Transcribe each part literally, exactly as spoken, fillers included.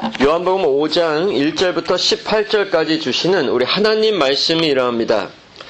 요한복음 오 장 일 절부터 십팔 절까지 주시는 우리 하나님 말씀이 이러합니다.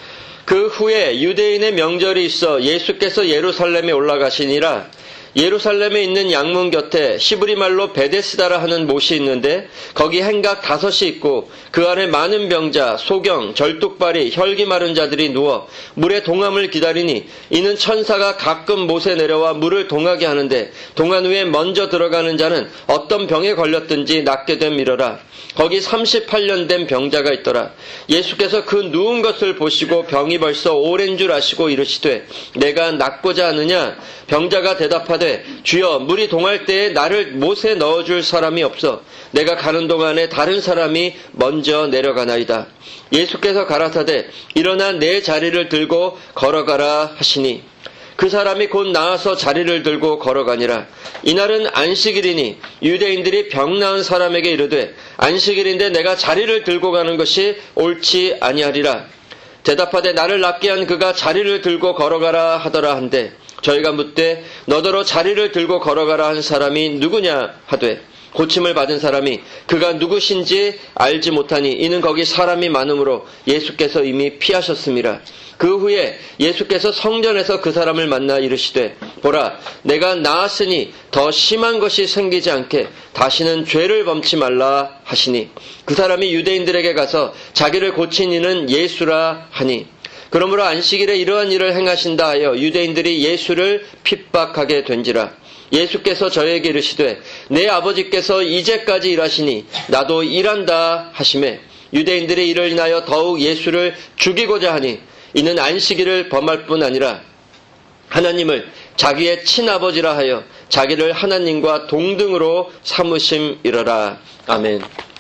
그 후에 유대인의 명절이 있어 예수께서 예루살렘에 올라가시니라. 예루살렘에 있는 양문 곁에 시브리 말로 베데스다라 하는 못이 있는데 거기 행각 다섯이 있고 그 안에 많은 병자, 소경, 절뚝발이, 혈기 마른 자들이 누워 물의 동함을 기다리니 이는 천사가 가끔 못에 내려와 물을 동하게 하는데 동한 후에 먼저 들어가는 자는 어떤 병에 걸렸든지 낫게 됨이러라. 거기 삼십팔 년 된 병자가 있더라. 예수께서 그 누운 것을 보시고 병이 벌써 오랜 줄 아시고 이르시되 내가 낫고자 하느냐? 병자가 대답하되 주여 물이 동할 때에 나를 못에 넣어줄 사람이 없어 내가 가는 동안에 다른 사람이 먼저 내려가나이다. 예수께서 가라사대 일어나 내 자리를 들고 걸어가라 하시니 그 사람이 곧 나와서 자리를 들고 걸어가니라. 이날은 안식일이니 유대인들이 병 나은 사람에게 이르되 안식일인데 내가 자리를 들고 가는 것이 옳지 아니하리라. 대답하되 나를 낫게 한 그가 자리를 들고 걸어가라 하더라 한데 저희가 묻되 너더러 자리를 들고 걸어가라 한 사람이 누구냐 하되 고침을 받은 사람이 그가 누구신지 알지 못하니 이는 거기 사람이 많으므로 예수께서 이미 피하셨음이라. 그 후에 예수께서 성전에서 그 사람을 만나 이르시되 보라 내가 나았으니 더 심한 것이 생기지 않게 다시는 죄를 범치 말라 하시니 그 사람이 유대인들에게 가서 자기를 고친 이는 예수라 하니 그러므로 안식일에 이러한 일을 행하신다 하여 유대인들이 예수를 핍박하게 된지라. 예수께서 저에게 이르시되 내 아버지께서 이제까지 일하시니 나도 일한다 하시매 유대인들의 일을 인하여 더욱 예수를 죽이고자 하니 이는 안식일을 범할 뿐 아니라 하나님을 자기의 친아버지라 하여 자기를 하나님과 동등으로 삼으심이러라. 아멘.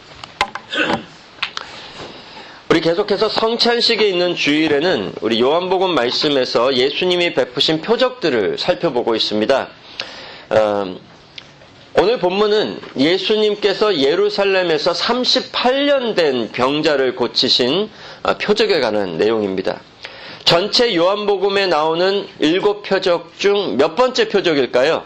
우리 계속해서 성찬식에 있는 주일에는 우리 요한복음 말씀에서 예수님이 베푸신 표적들을 살펴보고 있습니다. 어, 오늘 본문은 예수님께서 예루살렘에서 삼십팔 년 된 병자를 고치신 표적에 관한 내용입니다. 전체 요한복음에 나오는 일곱 표적 중 몇 번째 표적일까요?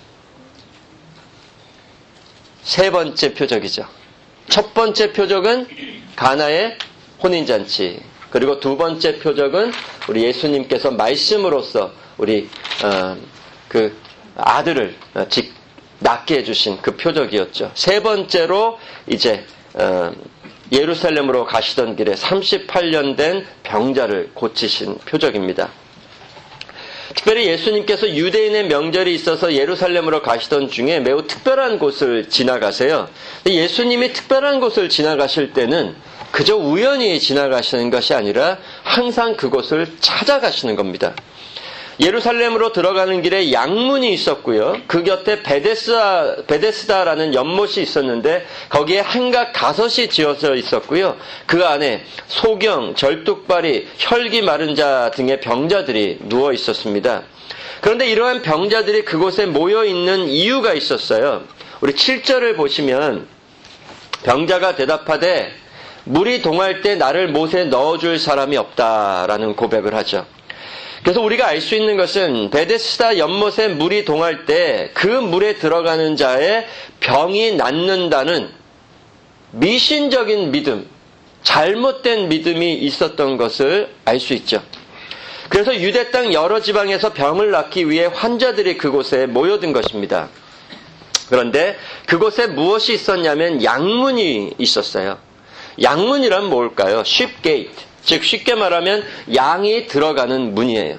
세 번째 표적이죠. 첫 번째 표적은 가나의 혼인잔치, 그리고 두 번째 표적은 우리 예수님께서 말씀으로써 우리 어, 그 아들을 직 낳게 해주신 그 표적이었죠. 세 번째로 이제 어, 예루살렘으로 가시던 길에 삼십팔 년 된 병자를 고치신 표적입니다. 특별히 예수님께서 유대인의 명절이 있어서 예루살렘으로 가시던 중에 매우 특별한 곳을 지나가세요. 예수님이 특별한 곳을 지나가실 때는 그저 우연히 지나가시는 것이 아니라 항상 그곳을 찾아가시는 겁니다. 예루살렘으로 들어가는 길에 양문이 있었고요. 그 곁에 베데스다, 베데스다라는 연못이 있었는데 거기에 행각 다섯이 지어져 있었고요. 그 안에 소경, 절뚝발이, 혈기 마른 자 등의 병자들이 누워 있었습니다. 그런데 이러한 병자들이 그곳에 모여 있는 이유가 있었어요. 우리 칠 절을 보시면 병자가 대답하되 물이 동할 때 나를 못에 넣어줄 사람이 없다라는 고백을 하죠. 그래서 우리가 알 수 있는 것은 베데스다 연못에 물이 동할 때 그 물에 들어가는 자의 병이 낫는다는 미신적인 믿음, 잘못된 믿음이 있었던 것을 알 수 있죠. 그래서 유대 땅 여러 지방에서 병을 낫기 위해 환자들이 그곳에 모여든 것입니다. 그런데 그곳에 무엇이 있었냐면 양문이 있었어요. 양문이란 뭘까요? 쉽게이트. 즉 쉽게 말하면 양이 들어가는 문이에요.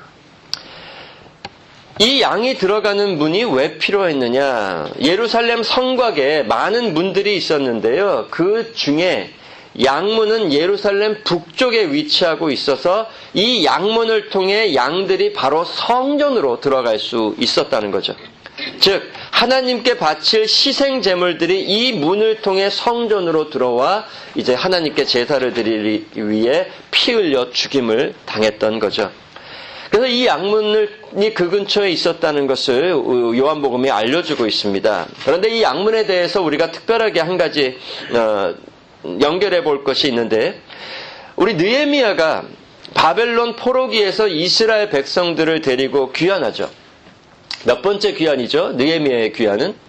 이 양이 들어가는 문이 왜 필요했느냐? 예루살렘 성곽에 많은 문들이 있었는데요. 그 중에 양문은 예루살렘 북쪽에 위치하고 있어서 이 양문을 통해 양들이 바로 성전으로 들어갈 수 있었다는 거죠. 즉 하나님께 바칠 희생 제물들이 이 문을 통해 성전으로 들어와 이제 하나님께 제사를 드리기 위해 피 흘려 죽임을 당했던 거죠. 그래서 이 양문이 그 근처에 있었다는 것을 요한복음이 알려주고 있습니다. 그런데 이 양문에 대해서 우리가 특별하게 한 가지 어, 연결해 볼 것이 있는데, 우리 느헤미야가 바벨론 포로기에서 이스라엘 백성들을 데리고 귀환하죠. 몇 번째 귀환이죠? 느헤미야의 귀환은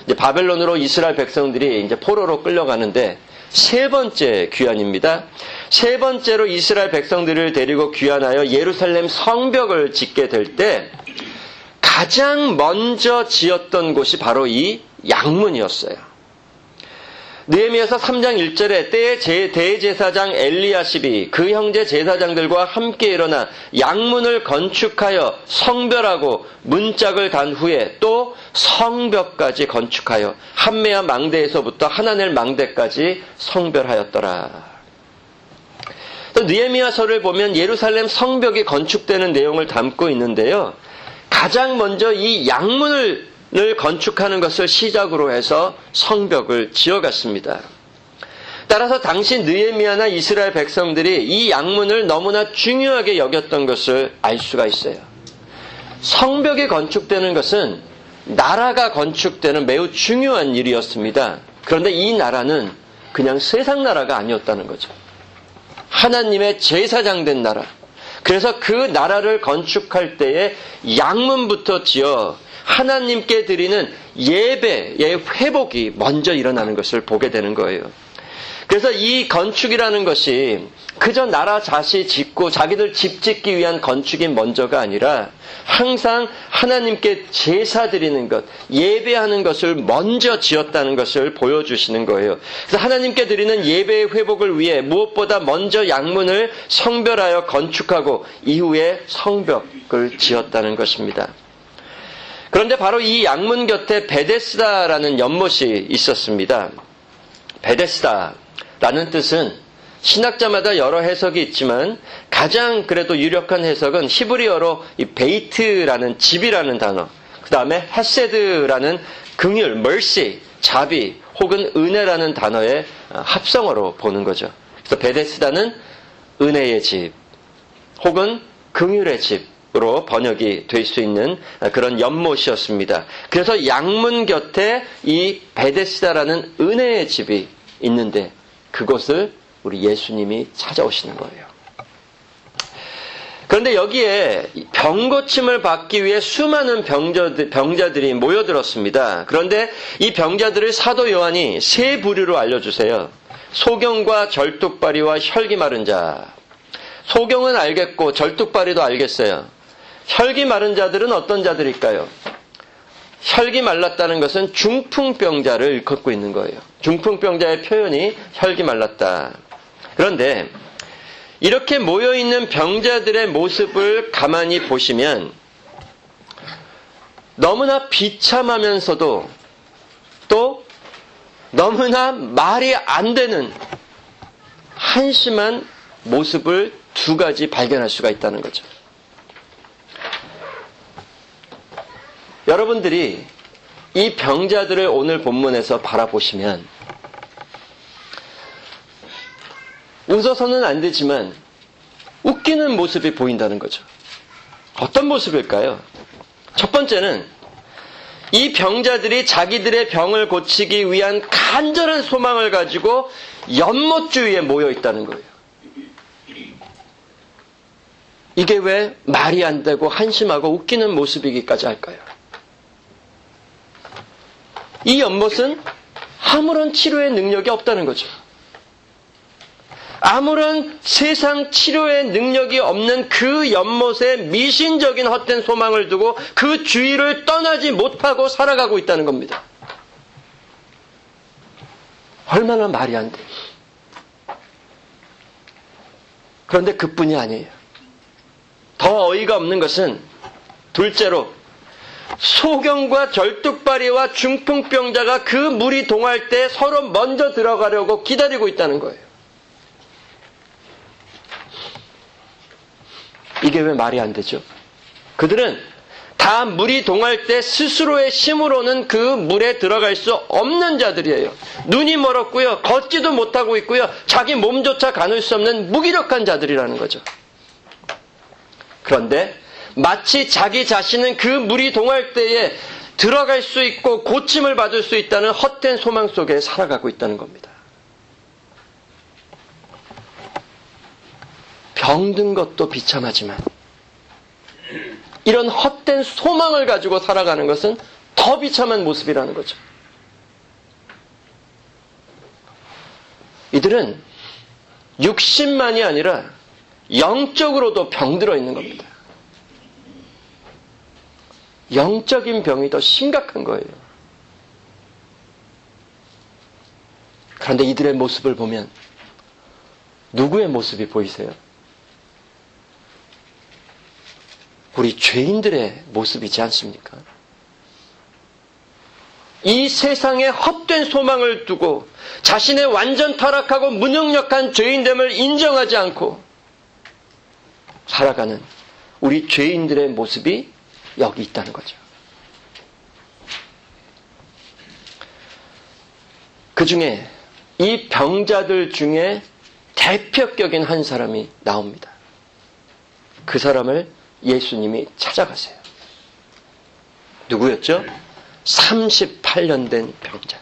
이제 바벨론으로 이스라엘 백성들이 이제 포로로 끌려가는데 세 번째 귀환입니다. 세 번째로 이스라엘 백성들을 데리고 귀환하여 예루살렘 성벽을 짓게 될 때 가장 먼저 지었던 곳이 바로 이 양문이었어요. 느헤미야서 삼 장 일 절에 때에 대제사장 엘리야십이 그 형제 제사장들과 함께 일어나 양문을 건축하여 성별하고 문짝을 단 후에 또 성벽까지 건축하여 한메아 망대에서부터 하나넬 망대까지 성별하였더라. 또 느헤미야서를 보면 예루살렘 성벽이 건축되는 내용을 담고 있는데요. 가장 먼저 이 양문을 건축하는 것을 시작으로 해서 성벽을 지어갔습니다. 따라서 당시 느헤미야나 이스라엘 백성들이 이 양문을 너무나 중요하게 여겼던 것을 알 수가 있어요. 성벽이 건축되는 것은 나라가 건축되는 매우 중요한 일이었습니다. 그런데 이 나라는 그냥 세상 나라가 아니었다는 거죠. 하나님의 제사장 된 나라. 그래서 그 나라를 건축할 때에 양문부터 지어 하나님께 드리는 예배의 회복이 먼저 일어나는 것을 보게 되는 거예요. 그래서 이 건축이라는 것이 그저 나라 자시 짓고 자기들 집 짓기 위한 건축이 먼저가 아니라 항상 하나님께 제사 드리는 것, 예배하는 것을 먼저 지었다는 것을 보여주시는 거예요. 그래서 하나님께 드리는 예배의 회복을 위해 무엇보다 먼저 양문을 성별하여 건축하고 이후에 성벽을 지었다는 것입니다. 그런데 바로 이 양문 곁에 베데스다라는 연못이 있었습니다. 베데스다라는 뜻은 신학자마다 여러 해석이 있지만 가장 그래도 유력한 해석은 히브리어로 이 베이트라는 집이라는 단어, 그 다음에 헤세드라는 긍휼, mercy, 자비 혹은 은혜라는 단어의 합성어로 보는 거죠. 그래서 베데스다는 은혜의 집 혹은 긍휼의 집으로 번역이 될 수 있는 그런 연못이었습니다. 그래서 양문 곁에 이 베데스다라는 은혜의 집이 있는데 그곳을 우리 예수님이 찾아오시는 거예요. 그런데 여기에 병고침을 받기 위해 수많은 병자들, 병자들이 모여들었습니다. 그런데 이 병자들을 사도 요한이 세 부류로 알려주세요. 소경과 절뚝발이와 혈기 마른 자. 소경은 알겠고 절뚝발이도 알겠어요. 혈기 마른 자들은 어떤 자들일까요? 혈기 말랐다는 것은 중풍병자를 일컫고 있는 거예요. 중풍병자의 표현이 혈기 말랐다. 그런데 이렇게 모여있는 병자들의 모습을 가만히 보시면 너무나 비참하면서도 또 너무나 말이 안 되는 한심한 모습을 두 가지 발견할 수가 있다는 거죠. 여러분들이 이 병자들을 오늘 본문에서 바라보시면 웃어서는 안 되지만 웃기는 모습이 보인다는 거죠. 어떤 모습일까요? 첫 번째는 이 병자들이 자기들의 병을 고치기 위한 간절한 소망을 가지고 연못 주위에 모여 있다는 거예요. 이게 왜 말이 안 되고 한심하고 웃기는 모습이기까지 할까요? 이 연못은 아무런 치료의 능력이 없다는 거죠. 아무런 세상 치료의 능력이 없는 그 연못에 미신적인 헛된 소망을 두고 그 주위를 떠나지 못하고 살아가고 있다는 겁니다. 얼마나 말이 안 돼요. 그런데 그뿐이 아니에요. 더 어이가 없는 것은 둘째로 소경과 절뚝발이와 중풍병자가 그 물이 동할 때 서로 먼저 들어가려고 기다리고 있다는 거예요. 이게 왜 말이 안 되죠? 그들은 다 물이 동할 때 스스로의 힘으로는 그 물에 들어갈 수 없는 자들이에요. 눈이 멀었고요. 걷지도 못하고 있고요. 자기 몸조차 가눌 수 없는 무기력한 자들이라는 거죠. 그런데 마치 자기 자신은 그 물이 동할 때에 들어갈 수 있고 고침을 받을 수 있다는 헛된 소망 속에 살아가고 있다는 겁니다. 병든 것도 비참하지만 이런 헛된 소망을 가지고 살아가는 것은 더 비참한 모습이라는 거죠. 이들은 육신만이 아니라 영적으로도 병들어 있는 겁니다. 영적인 병이 더 심각한 거예요. 그런데 이들의 모습을 보면 누구의 모습이 보이세요? 우리 죄인들의 모습이지 않습니까? 이 세상에 헛된 소망을 두고 자신의 완전 타락하고 무능력한 죄인됨을 인정하지 않고 살아가는 우리 죄인들의 모습이 여기 있다는 거죠. 그 중에 이 병자들 중에 대표격인 한 사람이 나옵니다. 그 사람을 예수님이 찾아가세요. 누구였죠? 삼십팔 년 된 병자.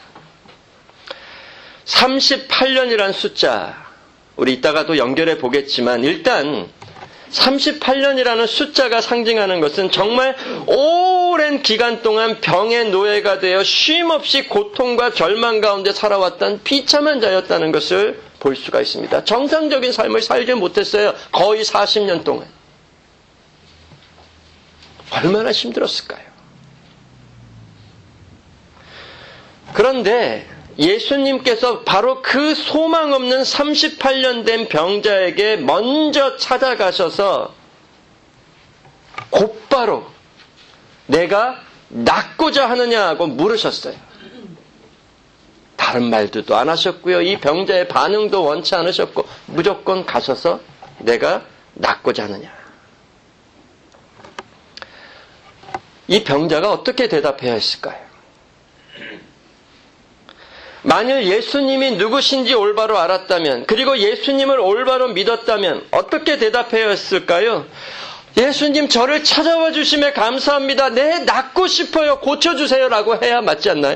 삼십팔 년이란 숫자, 우리 이따가도 연결해 보겠지만 일단 삼십팔 년이라는 숫자가 상징하는 것은 정말 오랜 기간 동안 병의 노예가 되어 쉼없이 고통과 절망 가운데 살아왔던 비참한 자였다는 것을 볼 수가 있습니다. 정상적인 삶을 살지 못했어요. 거의 사십 년 동안. 얼마나 힘들었을까요? 그런데 예수님께서 바로 그 소망 없는 삼십팔 년 된 병자에게 먼저 찾아가셔서 곧바로 내가 낫고자 하느냐고 물으셨어요. 다른 말도 안 하셨고요. 이 병자의 반응도 원치 않으셨고 무조건 가셔서 내가 낫고자 하느냐. 이 병자가 어떻게 대답해야 했을까요? 만일 예수님이 누구신지 올바로 알았다면, 그리고 예수님을 올바로 믿었다면 어떻게 대답해야 했을까요? 예수님, 저를 찾아와 주심에 감사합니다. 네, 낫고 싶어요. 고쳐주세요. 라고 해야 맞지 않나요?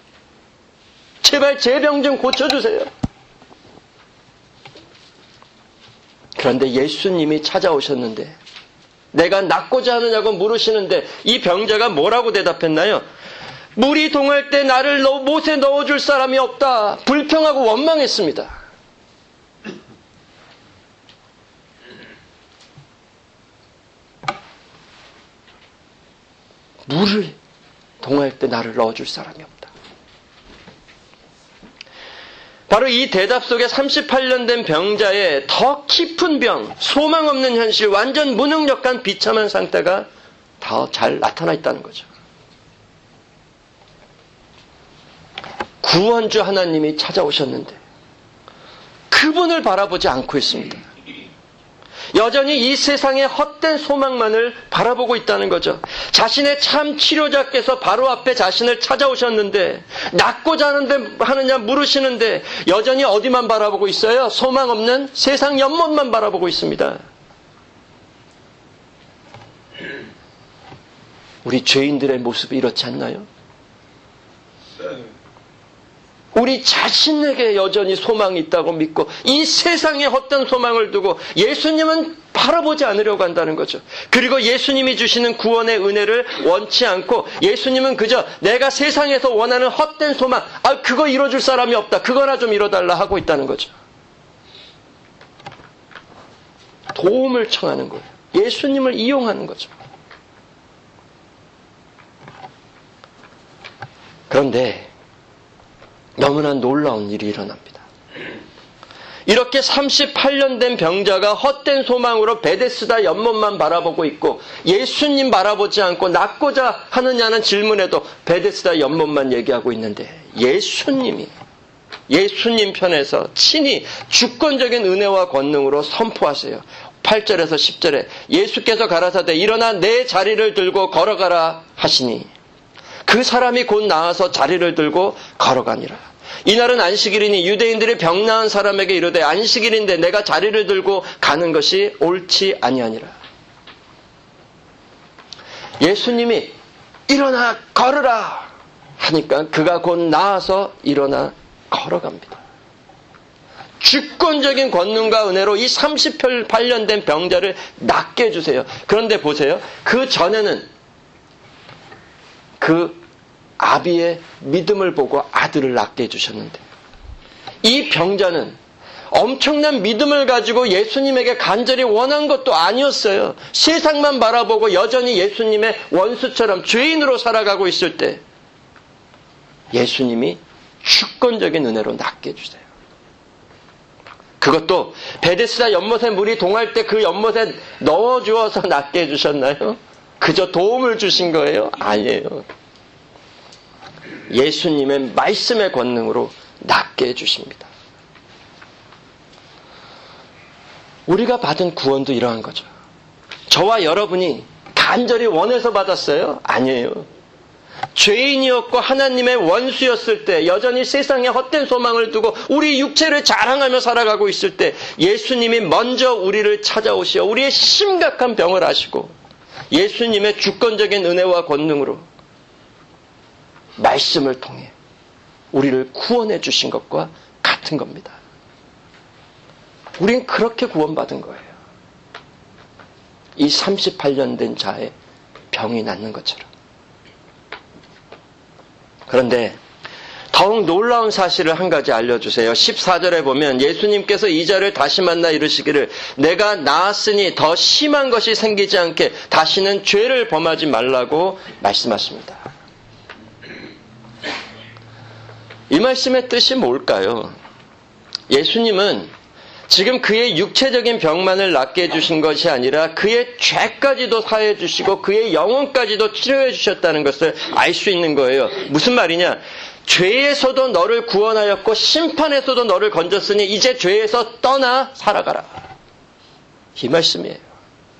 제발 제 병 좀 고쳐주세요. 그런데 예수님이 찾아오셨는데 내가 낫고자 하느냐고 물으시는데 이 병자가 뭐라고 대답했나요? 물이 동할 때 나를 못에 넣어줄 사람이 없다. 불평하고 원망했습니다. 물을 동할 때 나를 넣어줄 사람이 없다. 바로 이 대답 속에 삼십팔 년 된 병자의 더 깊은 병, 소망 없는 현실, 완전 무능력한 비참한 상태가 더 잘 나타나 있다는 거죠. 구원주 하나님이 찾아오셨는데 그분을 바라보지 않고 있습니다. 여전히 이 세상의 헛된 소망만을 바라보고 있다는 거죠. 자신의 참 치료자께서 바로 앞에 자신을 찾아오셨는데 낫고자 하는데 하느냐 물으시는데 여전히 어디만 바라보고 있어요? 소망 없는 세상 연못만 바라보고 있습니다. 우리 죄인들의 모습이 이렇지 않나요? 우리 자신에게 여전히 소망이 있다고 믿고 이 세상에 헛된 소망을 두고 예수님은 바라보지 않으려고 한다는 거죠. 그리고 예수님이 주시는 구원의 은혜를 원치 않고 예수님은 그저 내가 세상에서 원하는 헛된 소망, 아 그거 이뤄줄 사람이 없다. 그거나 좀 이뤄달라 하고 있다는 거죠. 도움을 청하는 거예요. 예수님을 이용하는 거죠. 그런데 너무나 놀라운 일이 일어납니다. 이렇게 삼십팔 년 된 병자가 헛된 소망으로 베데스다 연못만 바라보고 있고 예수님 바라보지 않고 낫고자 하느냐는 질문에도 베데스다 연못만 얘기하고 있는데 예수님이 예수님 편에서 친히 주권적인 은혜와 권능으로 선포하세요. 팔 절에서 십 절에 예수께서 가라사대 일어나 내 자리를 들고 걸어가라 하시니 그 사람이 곧 나와서 자리를 들고 걸어가니라. 이날은 안식일이니 유대인들이 병 나은 사람에게 이르되 안식일인데 내가 자리를 들고 가는 것이 옳지 아니하니라. 예수님이 일어나 걸으라 하니까 그가 곧 나와서 일어나 걸어갑니다. 주권적인 권능과 은혜로 이 삼십팔 년 된 병자를 낫게 해주세요. 그런데 보세요. 그 전에는 그 아비의 믿음을 보고 아들을 낳게 해주셨는데 이 병자는 엄청난 믿음을 가지고 예수님에게 간절히 원한 것도 아니었어요. 세상만 바라보고 여전히 예수님의 원수처럼 죄인으로 살아가고 있을 때 예수님이 주권적인 은혜로 낫게 해주세요. 그것도 베데스다 연못에 물이 동할 때 그 연못에 넣어주어서 낫게 해주셨나요? 그저 도움을 주신 거예요? 아니에요. 예수님의 말씀의 권능으로 낫게 해주십니다. 우리가 받은 구원도 이러한 거죠. 저와 여러분이 간절히 원해서 받았어요? 아니에요. 죄인이었고 하나님의 원수였을 때, 여전히 세상에 헛된 소망을 두고 우리 육체를 자랑하며 살아가고 있을 때 예수님이 먼저 우리를 찾아오시어 우리의 심각한 병을 아시고 예수님의 주권적인 은혜와 권능으로 말씀을 통해 우리를 구원해 주신 것과 같은 겁니다. 우린 그렇게 구원받은 거예요. 이 삼십팔 년 된 자의 병이 낫는 것처럼. 그런데 더욱 놀라운 사실을 한 가지 알려주세요. 십사 절에 보면 예수님께서 이 자를 다시 만나 이르시기를 내가 나았으니 더 심한 것이 생기지 않게 다시는 죄를 범하지 말라고 말씀하십니다. 이 말씀의 뜻이 뭘까요? 예수님은 지금 그의 육체적인 병만을 낫게 해주신 것이 아니라 그의 죄까지도 사해 주시고 그의 영혼까지도 치료해 주셨다는 것을 알 수 있는 거예요. 무슨 말이냐? 죄에서도 너를 구원하였고 심판에서도 너를 건졌으니 이제 죄에서 떠나 살아가라. 이 말씀이에요.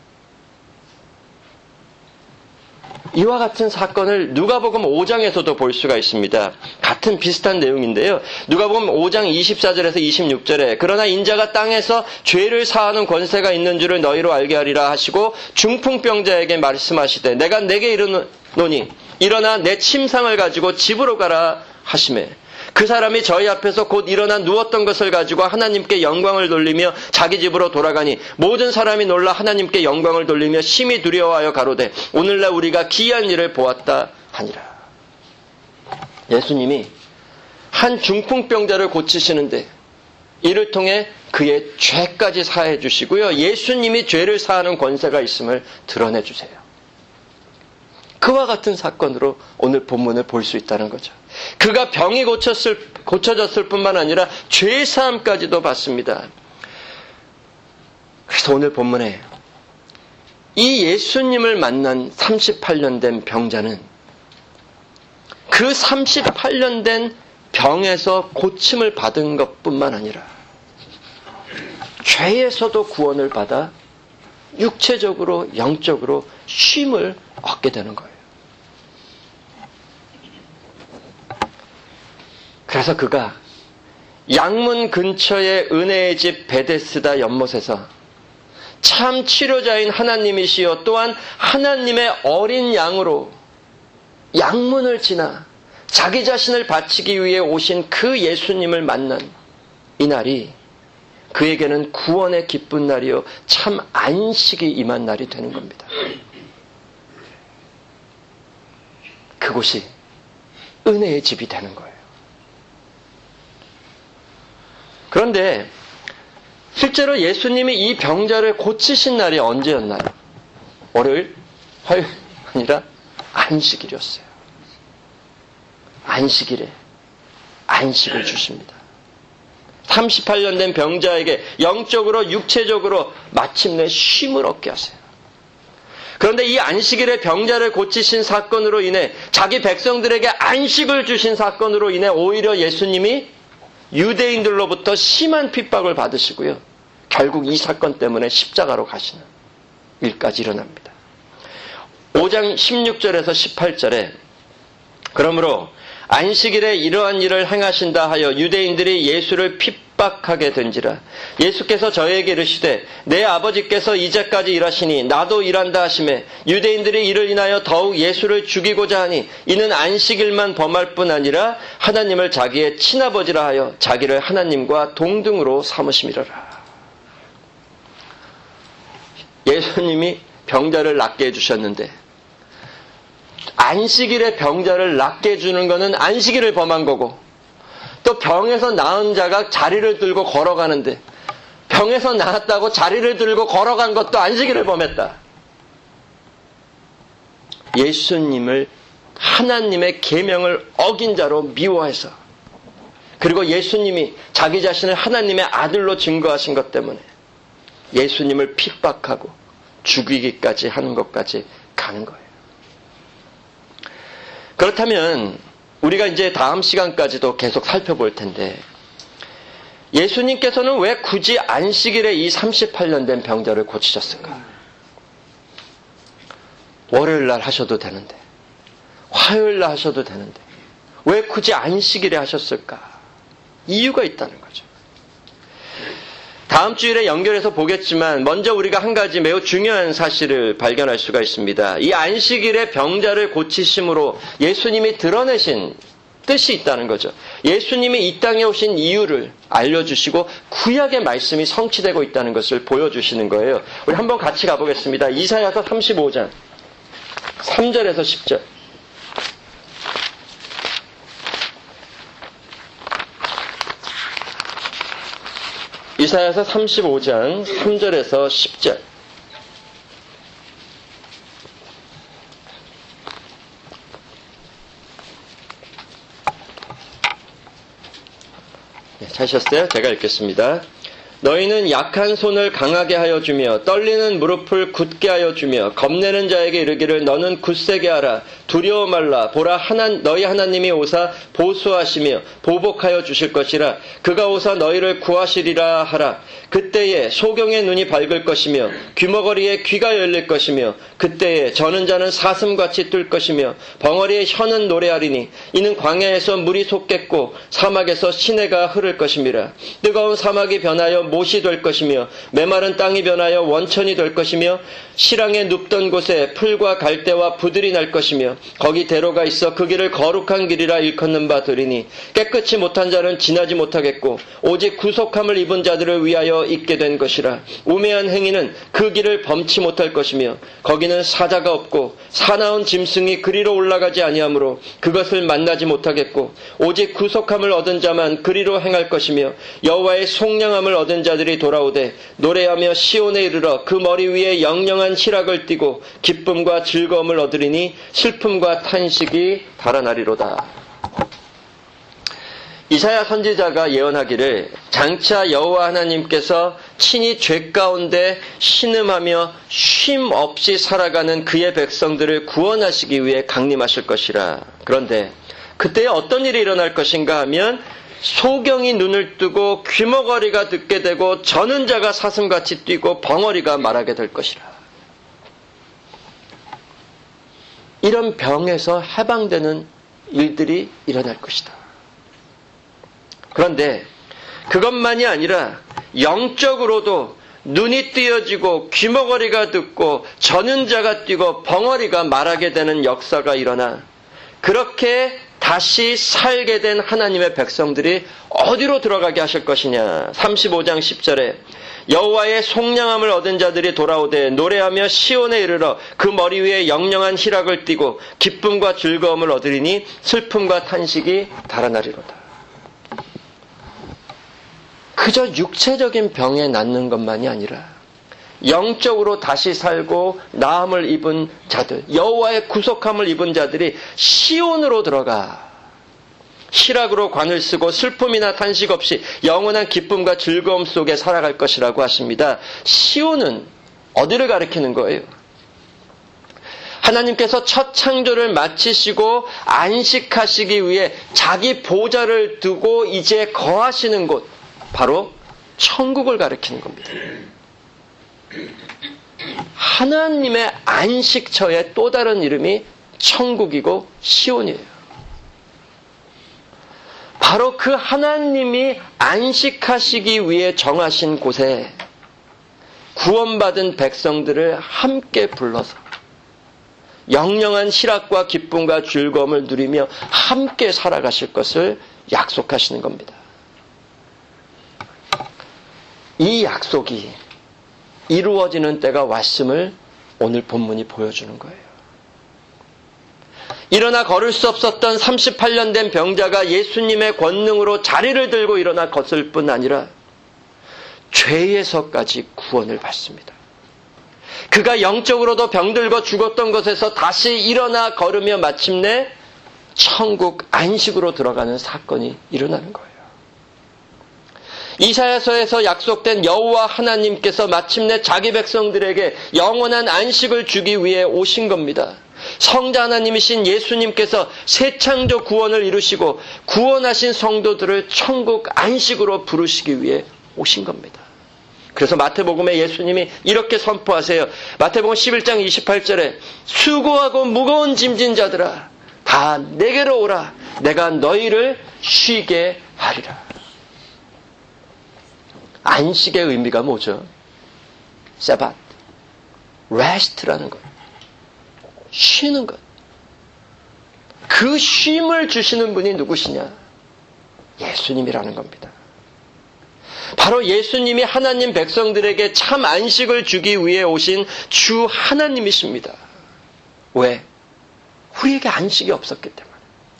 이와 같은 사건을 누가복음 오 장에서도 볼 수가 있습니다. 같은 비슷한 내용인데요. 누가복음 오 장 이십사 절에서 이십육 절에 그러나 인자가 땅에서 죄를 사하는 권세가 있는 줄을 너희로 알게 하리라 하시고 중풍병자에게 말씀하시되 내가 내게 이르노니 일어나 내 침상을 가지고 집으로 가라 하시매 그 사람이 저희 앞에서 곧 일어나 누웠던 것을 가지고 하나님께 영광을 돌리며 자기 집으로 돌아가니 모든 사람이 놀라 하나님께 영광을 돌리며 심히 두려워하여 가로되 오늘날 우리가 기이한 일을 보았다 하니라. 예수님이 한 중풍병자를 고치시는데 이를 통해 그의 죄까지 사해 주시고요. 예수님이 죄를 사하는 권세가 있음을 드러내 주세요. 그와 같은 사건으로 오늘 본문을 볼 수 있다는 거죠. 그가 병이 고쳤을, 고쳐졌을 뿐만 아니라 죄사함까지도 받습니다. 그래서 오늘 본문에 이 예수님을 만난 삼십팔 년 된 병자는 그 삼십팔 년 된 병에서 고침을 받은 것뿐만 아니라 죄에서도 구원을 받아 육체적으로 영적으로 쉼을 얻게 되는 거예요. 그래서 그가 양문 근처의 은혜의 집 베데스다 연못에서 참 치료자인 하나님이시여 또한 하나님의 어린 양으로 양문을 지나 자기 자신을 바치기 위해 오신 그 예수님을 만난 이 날이 그에게는 구원의 기쁜 날이요 참 안식이 임한 날이 되는 겁니다. 그곳이 은혜의 집이 되는 거예요. 그런데 실제로 예수님이 이 병자를 고치신 날이 언제였나요? 월요일? 화요일? 아니라 안식일이었어요. 안식일에 안식을 주십니다. 삼십팔 년 된 병자에게 영적으로 육체적으로 마침내 쉼을 얻게 하세요. 그런데 이 안식일에 병자를 고치신 사건으로 인해 자기 백성들에게 안식을 주신 사건으로 인해 오히려 예수님이 유대인들로부터 심한 핍박을 받으시고요. 결국 이 사건 때문에 십자가로 가시는 일까지 일어납니다. 오 장 십육 절에서 십팔 절에 그러므로 안식일에 이러한 일을 행하신다 하여 유대인들이 예수를 핍박하게 된지라. 예수께서 저에게 이르시되 내 아버지께서 이제까지 일하시니 나도 일한다 하시매 유대인들이 이를 인하여 더욱 예수를 죽이고자 하니 이는 안식일만 범할 뿐 아니라 하나님을 자기의 친아버지라 하여 자기를 하나님과 동등으로 삼으심이로라. 예수님이 병자를 낫게 해주셨는데 안식일에 병자를 낫게 해주는 것은 안식일을 범한 거고 또 병에서 나은 자가 자리를 들고 걸어가는데 병에서 나았다고 자리를 들고 걸어간 것도 안식일을 범했다. 예수님을 하나님의 계명을 어긴 자로 미워해서, 그리고 예수님이 자기 자신을 하나님의 아들로 증거하신 것 때문에 예수님을 핍박하고 죽이기까지 하는 것까지 가는 거예요. 그렇다면 우리가 이제 다음 시간까지도 계속 살펴볼 텐데, 예수님께서는 왜 굳이 안식일에 이 삼십팔 년 된 병자를 고치셨을까? 월요일 날 하셔도 되는데, 화요일 날 하셔도 되는데, 왜 굳이 안식일에 하셨을까? 이유가 있다는 거죠. 다음 주일에 연결해서 보겠지만 먼저 우리가 한 가지 매우 중요한 사실을 발견할 수가 있습니다. 이 안식일에 병자를 고치심으로 예수님이 드러내신 뜻이 있다는 거죠. 예수님이 이 땅에 오신 이유를 알려주시고 구약의 말씀이 성취되고 있다는 것을 보여주시는 거예요. 우리 한번 같이 가보겠습니다. 이사야서 삼십오 장 삼 절에서 십 절. 이사야서 삼십오 장 삼 절에서 십 절. 네, 찾으셨어요? 제가 읽겠습니다. 너희는 약한 손을 강하게 하여 주며 떨리는 무릎을 굳게 하여 주며 겁내는 자에게 이르기를 너는 굳세게 하라. 두려워 말라. 보라 하나, 너희 하나님이 오사 보수하시며 보복하여 주실 것이라. 그가 오사 너희를 구하시리라 하라. 그때에 소경의 눈이 밝을 것이며 귀머거리에 귀가 열릴 것이며 그때에 저는 자는 사슴같이 뜰 것이며 벙어리에 혀는 노래하리니 이는 광야에서 물이 솟겠고 사막에서 시내가 흐를 것임이라. 뜨거운 사막이 변하여 못이 될 것이며 메마른 땅이 변하여 원천이 될 것이며 실황에 눕던 곳에 풀과 갈대와 부들이 날 것이며 거기 대로가 있어 그 길을 거룩한 길이라 일컫는 바 되리니 깨끗이 못한 자는 지나지 못하겠고 오직 구속함을 입은 자들을 위하여 있게 된 것이라. 우매한 행위는 그 길을 범치 못할 것이며 거기는 사자가 없고 사나운 짐승이 그리로 올라가지 아니하므로 그것을 만나지 못하겠고 오직 구속함을 얻은 자만 그리로 행할 것이며 여호와의 속량함을 얻은 자들이 돌아오되 노래하며 시온에 이르러 그 머리 위에 영영한 희락을 띠고 기쁨과 즐거움을 얻으리니 슬픔과 탄식이 달아나리로다. 이사야 선지자가 예언하기를 장차 여호와 하나님께서 친히 죄 가운데 신음하며 쉼 없이 살아가는 그의 백성들을 구원하시기 위해 강림하실 것이라. 그런데 그때 어떤 일이 일어날 것인가 하면 소경이 눈을 뜨고 귀머거리가 듣게 되고 저는 자가 사슴같이 뛰고 벙어리가 말하게 될 것이라. 이런 병에서 해방되는 일들이 일어날 것이다. 그런데 그것만이 아니라 영적으로도 눈이 뜨여지고 귀머거리가 듣고 저는 자가 뛰고 벙어리가 말하게 되는 역사가 일어나 그렇게 다시 살게 된 하나님의 백성들이 어디로 들어가게 하실 것이냐. 삼십오 장 십 절에 여호와의 속량함을 얻은 자들이 돌아오되 노래하며 시온에 이르러 그 머리 위에 영영한 희락을 띠고 기쁨과 즐거움을 얻으리니 슬픔과 탄식이 달아나리로다. 그저 육체적인 병에 낫는 것만이 아니라 영적으로 다시 살고 나음을 입은 자들, 여호와의 구속함을 입은 자들이 시온으로 들어가 희락으로 관을 쓰고 슬픔이나 탄식 없이 영원한 기쁨과 즐거움 속에 살아갈 것이라고 하십니다. 시온은 어디를 가리키는 거예요? 하나님께서 첫 창조를 마치시고 안식하시기 위해 자기 보좌를 두고 이제 거하시는 곳, 바로 천국을 가리키는 겁니다. 하나님의 안식처의 또 다른 이름이 천국이고 시온이에요. 바로 그 하나님이 안식하시기 위해 정하신 곳에 구원받은 백성들을 함께 불러서 영영한 희락과 기쁨과 즐거움을 누리며 함께 살아가실 것을 약속하시는 겁니다. 이 약속이 이루어지는 때가 왔음을 오늘 본문이 보여주는 거예요. 일어나 걸을 수 없었던 삼십팔 년 된 병자가 예수님의 권능으로 자리를 들고 일어나 걷을 뿐 아니라 죄에서까지 구원을 받습니다. 그가 영적으로도 병들고 죽었던 것에서 다시 일어나 걸으며 마침내 천국 안식으로 들어가는 사건이 일어나는 거예요. 이사야서에서 약속된 여호와 하나님께서 마침내 자기 백성들에게 영원한 안식을 주기 위해 오신 겁니다. 성자 하나님이신 예수님께서 새 창조 구원을 이루시고 구원하신 성도들을 천국 안식으로 부르시기 위해 오신 겁니다. 그래서 마태복음에 예수님이 이렇게 선포하세요. 마태복음 십일 장 이십팔 절에 수고하고 무거운 짐진 자들아 다 내게로 오라. 내가 너희를 쉬게 하리라. 안식의 의미가 뭐죠? 세밧, 레스트라는 것. 쉬는 것. 그 쉼을 주시는 분이 누구시냐? 예수님이라는 겁니다. 바로 예수님이 하나님 백성들에게 참 안식을 주기 위해 오신 주 하나님이십니다. 왜? 우리에게 안식이 없었기 때문에.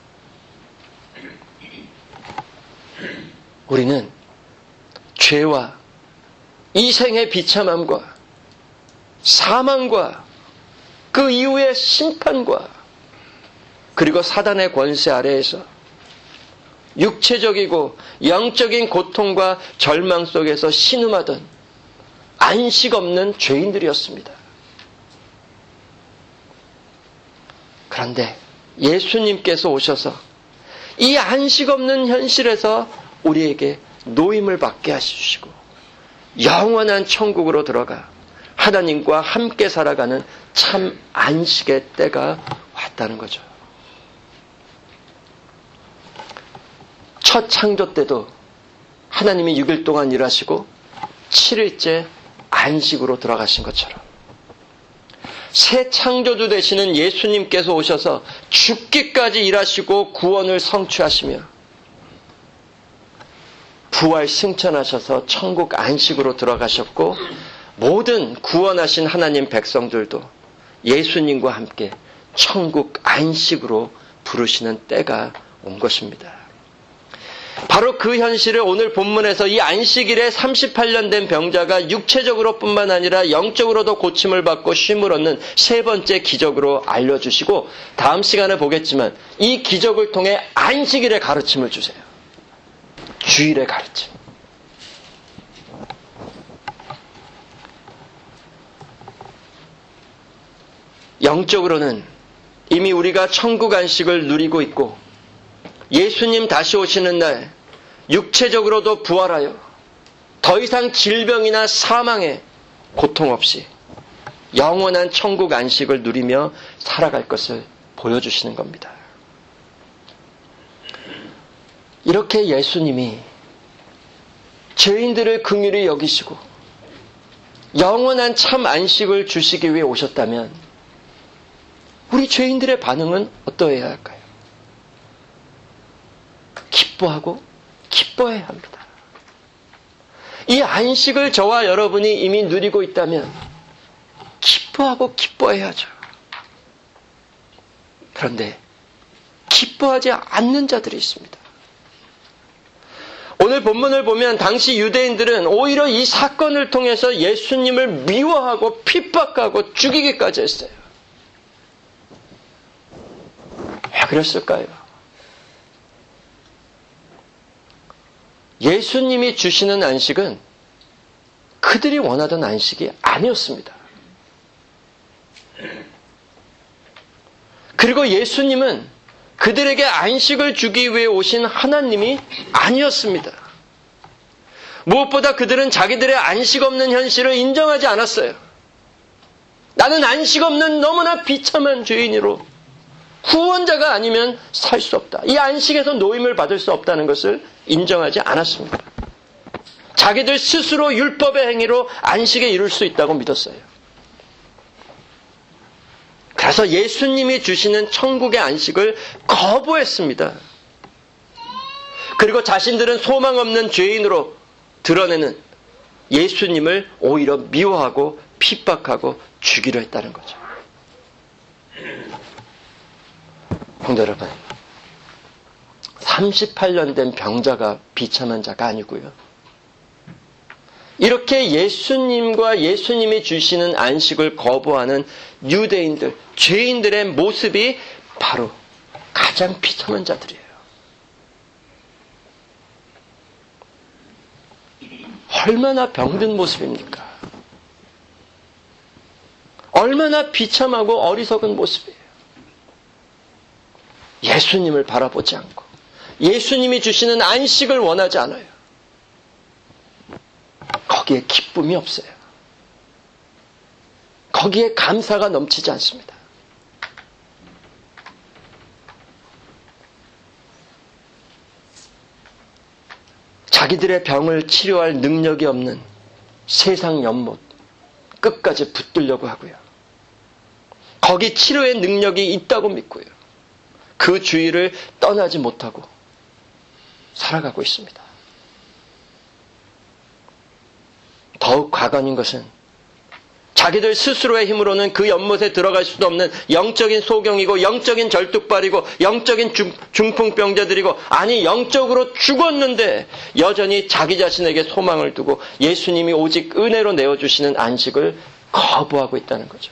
우리는 죄와 이 생의 비참함과 사망과 그 이후의 심판과 그리고 사단의 권세 아래에서 육체적이고 영적인 고통과 절망 속에서 신음하던 안식 없는 죄인들이었습니다. 그런데 예수님께서 오셔서 이 안식 없는 현실에서 우리에게 노임을 받게 하시고 영원한 천국으로 들어가 하나님과 함께 살아가는 참 안식의 때가 왔다는 거죠. 첫 창조 때도 하나님이 육 일 동안 일하시고 칠 일째 안식으로 들어가신 것처럼 새 창조주 되시는 예수님께서 오셔서 죽기까지 일하시고 구원을 성취하시며 부활 승천하셔서 천국 안식으로 들어가셨고 모든 구원하신 하나님 백성들도 예수님과 함께 천국 안식으로 부르시는 때가 온 것입니다. 바로 그 현실을 오늘 본문에서 이 안식일에 삼십팔 년 된 병자가 육체적으로 뿐만 아니라 영적으로도 고침을 받고 쉼을 얻는 세 번째 기적으로 알려주시고 다음 시간에 보겠지만 이 기적을 통해 안식일의 가르침을 주세요. 주일의 가르침. 영적으로는 이미 우리가 천국 안식을 누리고 있고 예수님 다시 오시는 날 육체적으로도 부활하여 더 이상 질병이나 사망에 고통 없이 영원한 천국 안식을 누리며 살아갈 것을 보여주시는 겁니다. 이렇게 예수님이 죄인들을 긍휼히 여기시고 영원한 참 안식을 주시기 위해 오셨다면 우리 죄인들의 반응은 어떠해야 할까요? 기뻐하고 기뻐해야 합니다. 이 안식을 저와 여러분이 이미 누리고 있다면 기뻐하고 기뻐해야죠. 그런데 기뻐하지 않는 자들이 있습니다. 오늘 본문을 보면 당시 유대인들은 오히려 이 사건을 통해서 예수님을 미워하고 핍박하고 죽이기까지 했어요. 왜 그랬을까요? 예수님이 주시는 안식은 그들이 원하던 안식이 아니었습니다. 그리고 예수님은 그들에게 안식을 주기 위해 오신 하나님이 아니었습니다. 무엇보다 그들은 자기들의 안식 없는 현실을 인정하지 않았어요. 나는 안식 없는 너무나 비참한 죄인으로 구원자가 아니면 살 수 없다. 이 안식에서 노임을 받을 수 없다는 것을 인정하지 않았습니다. 자기들 스스로 율법의 행위로 안식에 이룰 수 있다고 믿었어요. 그래서 예수님이 주시는 천국의 안식을 거부했습니다. 그리고 자신들은 소망 없는 죄인으로 드러내는 예수님을 오히려 미워하고 핍박하고 죽이려 했다는 거죠. 성도 여러분, 삼십팔 년 된 병자가 비참한 자가 아니고요. 이렇게 예수님과 예수님이 주시는 안식을 거부하는 유대인들, 죄인들의 모습이 바로 가장 비참한 자들이에요. 얼마나 병든 모습입니까? 얼마나 비참하고 어리석은 모습이에요. 예수님을 바라보지 않고 예수님이 주시는 안식을 원하지 않아요. 거기에 기쁨이 없어요. 거기에 감사가 넘치지 않습니다. 자기들의 병을 치료할 능력이 없는 세상 연못 끝까지 붙들려고 하고요. 거기 치료의 능력이 있다고 믿고요. 그 주의를 떠나지 못하고 살아가고 있습니다. 더욱 과관인 것은 자기들 스스로의 힘으로는 그 연못에 들어갈 수도 없는 영적인 소경이고 영적인 절뚝발이고 영적인 중, 중풍병자들이고 아니 영적으로 죽었는데 여전히 자기 자신에게 소망을 두고 예수님이 오직 은혜로 내어주시는 안식을 거부하고 있다는 거죠.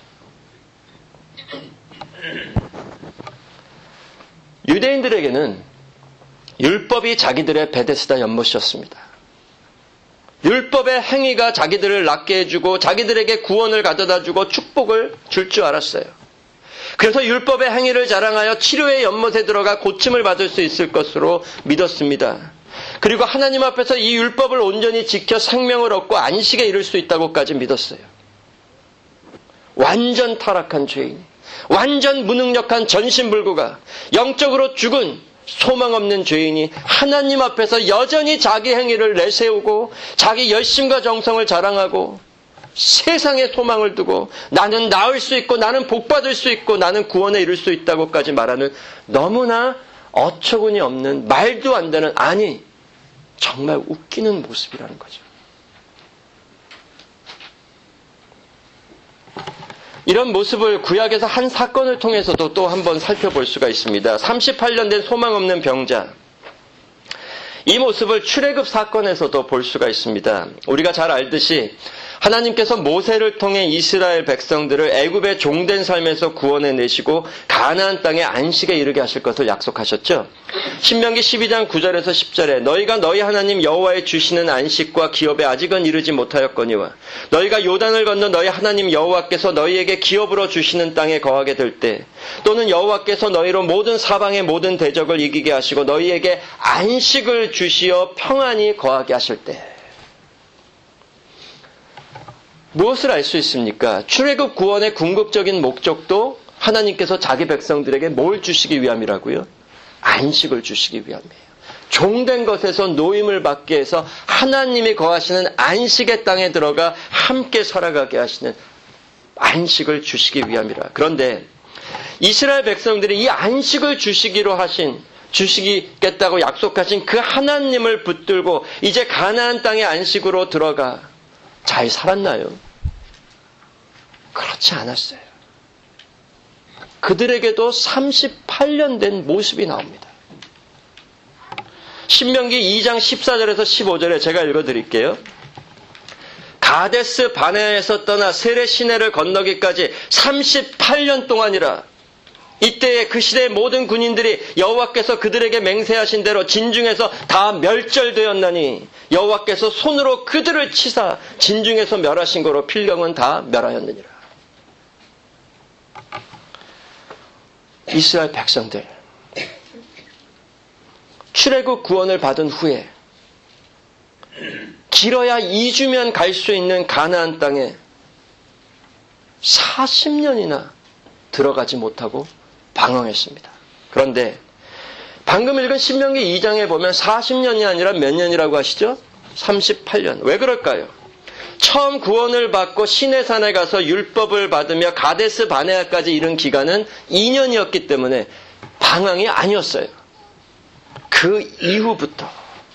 유대인들에게는 율법이 자기들의 베데스다 연못이었습니다. 율법의 행위가 자기들을 낫게 해주고 자기들에게 구원을 가져다주고 축복을 줄 줄 알았어요. 그래서 율법의 행위를 자랑하여 치료의 연못에 들어가 고침을 받을 수 있을 것으로 믿었습니다. 그리고 하나님 앞에서 이 율법을 온전히 지켜 생명을 얻고 안식에 이를 수 있다고까지 믿었어요. 완전 타락한 죄인, 완전 무능력한 전신불구가 영적으로 죽은 소망 없는 죄인이 하나님 앞에서 여전히 자기 행위를 내세우고 자기 열심과 정성을 자랑하고 세상에 소망을 두고 나는 나을 수 있고 나는 복받을 수 있고 나는 구원에 이를 수 있다고까지 말하는 너무나 어처구니 없는 말도 안 되는, 아니 정말 웃기는 모습이라는 거죠. 이런 모습을 구약에서 한 사건을 통해서도 또 한번 살펴볼 수가 있습니다. 삼십팔 년 된 소망 없는 병자. 이 모습을 출애굽 사건에서도 볼 수가 있습니다. 우리가 잘 알듯이 하나님께서 모세를 통해 이스라엘 백성들을 애굽의 종된 삶에서 구원해 내시고 가나안 땅에 안식에 이르게 하실 것을 약속하셨죠. 신명기 십이 장 구 절에서 십 절에 너희가 너희 하나님 여호와의 주시는 안식과 기업에 아직은 이르지 못하였거니와 너희가 요단을 건너 너희 하나님 여호와께서 너희에게 기업으로 주시는 땅에 거하게 될 때 또는 여호와께서 너희로 모든 사방의 모든 대적을 이기게 하시고 너희에게 안식을 주시어 평안히 거하게 하실 때 무엇을 알 수 있습니까? 출애굽 구원의 궁극적인 목적도 하나님께서 자기 백성들에게 뭘 주시기 위함이라고요? 안식을 주시기 위함이에요. 종된 것에서 노임을 받게 해서 하나님이 거하시는 안식의 땅에 들어가 함께 살아가게 하시는 안식을 주시기 위함이라. 그런데 이스라엘 백성들이 이 안식을 주시기로 하신, 주시겠다고 약속하신 그 하나님을 붙들고 이제 가나안 땅의 안식으로 들어가 잘 살았나요? 그렇지 않았어요. 그들에게도 삼십팔 년 된 모습이 나옵니다. 신명기 이 장 십사 절에서 십오 절에 제가 읽어드릴게요. 가데스 바네아에서 떠나 세레 시내를 건너기까지 삼십팔 년 동안이라. 이때에 그 시대의 모든 군인들이 여호와께서 그들에게 맹세하신 대로 진중에서 다 멸절되었나니 여호와께서 손으로 그들을 치사 진중에서 멸하신 거로 필경은 다 멸하였느니라. 이스라엘 백성들 출애굽 구원을 받은 후에 길어야 이 주면 갈 수 있는 가나안 땅에 사십 년이나 들어가지 못하고 방황했습니다. 그런데 방금 읽은 신명기 이 장에 보면 사십 년이 아니라 몇 년이라고 하시죠? 삼십팔 년. 왜 그럴까요? 처음 구원을 받고 시내산에 가서 율법을 받으며 가데스 바네아까지 이른 기간은 이 년이었기 때문에 방황이 아니었어요. 그 이후부터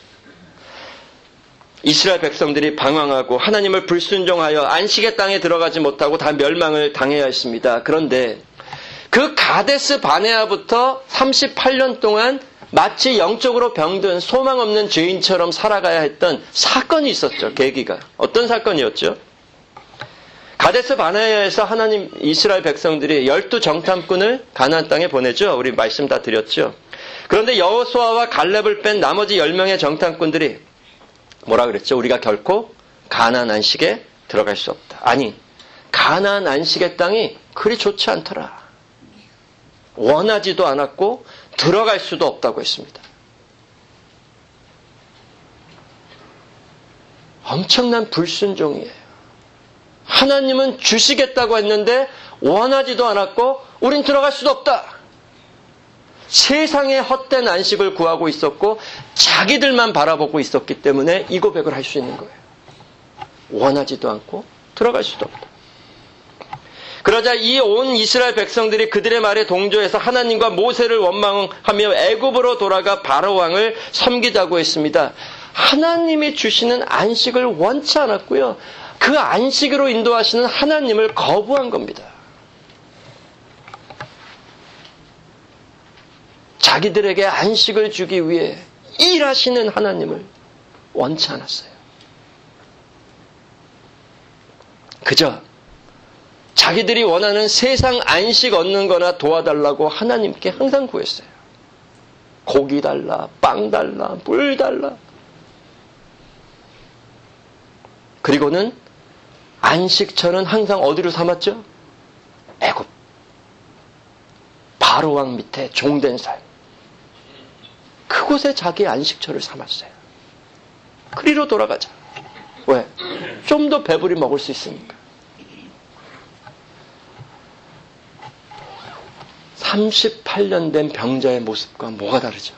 이스라엘 백성들이 방황하고 하나님을 불순종하여 안식의 땅에 들어가지 못하고 다 멸망을 당해야 했습니다. 그런데 그 가데스 바네아부터 삼십팔 년 동안 마치 영적으로 병든 소망 없는 죄인처럼 살아가야 했던 사건이 있었죠. 계기가. 어떤 사건이었죠? 가데스 바네아에서 하나님 이스라엘 백성들이 열두 정탐꾼을 가나안 땅에 보내죠. 우리 말씀 다 드렸죠. 그런데 여호수아와 갈렙을 뺀 나머지 열 명의 정탐꾼들이 뭐라 그랬죠? 우리가 결코 가나안 안식에 들어갈 수 없다. 아니, 가나안 안식의 땅이 그리 좋지 않더라. 원하지도 않았고 들어갈 수도 없다고 했습니다. 엄청난 불순종이에요. 하나님은 주시겠다고 했는데 원하지도 않았고 우린 들어갈 수도 없다. 세상의 헛된 안식을 구하고 있었고 자기들만 바라보고 있었기 때문에 이 고백을 할 수 있는 거예요. 원하지도 않고 들어갈 수도 없다. 그러자 이 온 이스라엘 백성들이 그들의 말에 동조해서 하나님과 모세를 원망하며 애굽으로 돌아가 바로 왕을 섬기자고 했습니다. 하나님이 주시는 안식을 원치 않았고요. 그 안식으로 인도하시는 하나님을 거부한 겁니다. 자기들에게 안식을 주기 위해 일하시는 하나님을 원치 않았어요. 그저 자기들이 원하는 세상 안식 얻는 거나 도와달라고 하나님께 항상 구했어요. 고기 달라, 빵 달라, 물 달라. 그리고는 안식처는 항상 어디로 삼았죠? 애굽. 바로 왕 밑에 종된 삶. 그곳에 자기 안식처를 삼았어요. 그리로 돌아가자. 왜? 좀 더 배부리 먹을 수 있으니까. 삼십팔 년 된 병자의 모습과 뭐가 다르죠?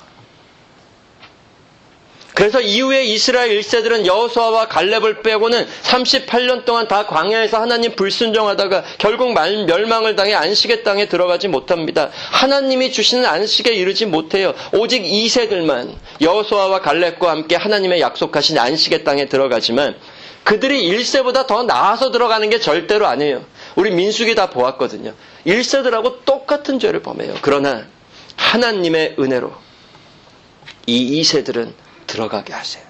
그래서 이후에 이스라엘 일 세들은 여호수아와 갈렙을 빼고는 삼십팔 년 동안 다 광야에서 하나님 불순종하다가 결국 멸망을 당해 안식의 땅에 들어가지 못합니다. 하나님이 주시는 안식에 이르지 못해요. 오직 이 세들만 여호수아와 갈렙과 함께 하나님의 약속하신 안식의 땅에 들어가지만 그들이 일 세보다 더 나아서 들어가는 게 절대로 아니에요. 우리 민수기 다 보았거든요. 일 세들하고 똑같은 죄를 범해요. 그러나 하나님의 은혜로 이 이 세들은 들어가게 하세요.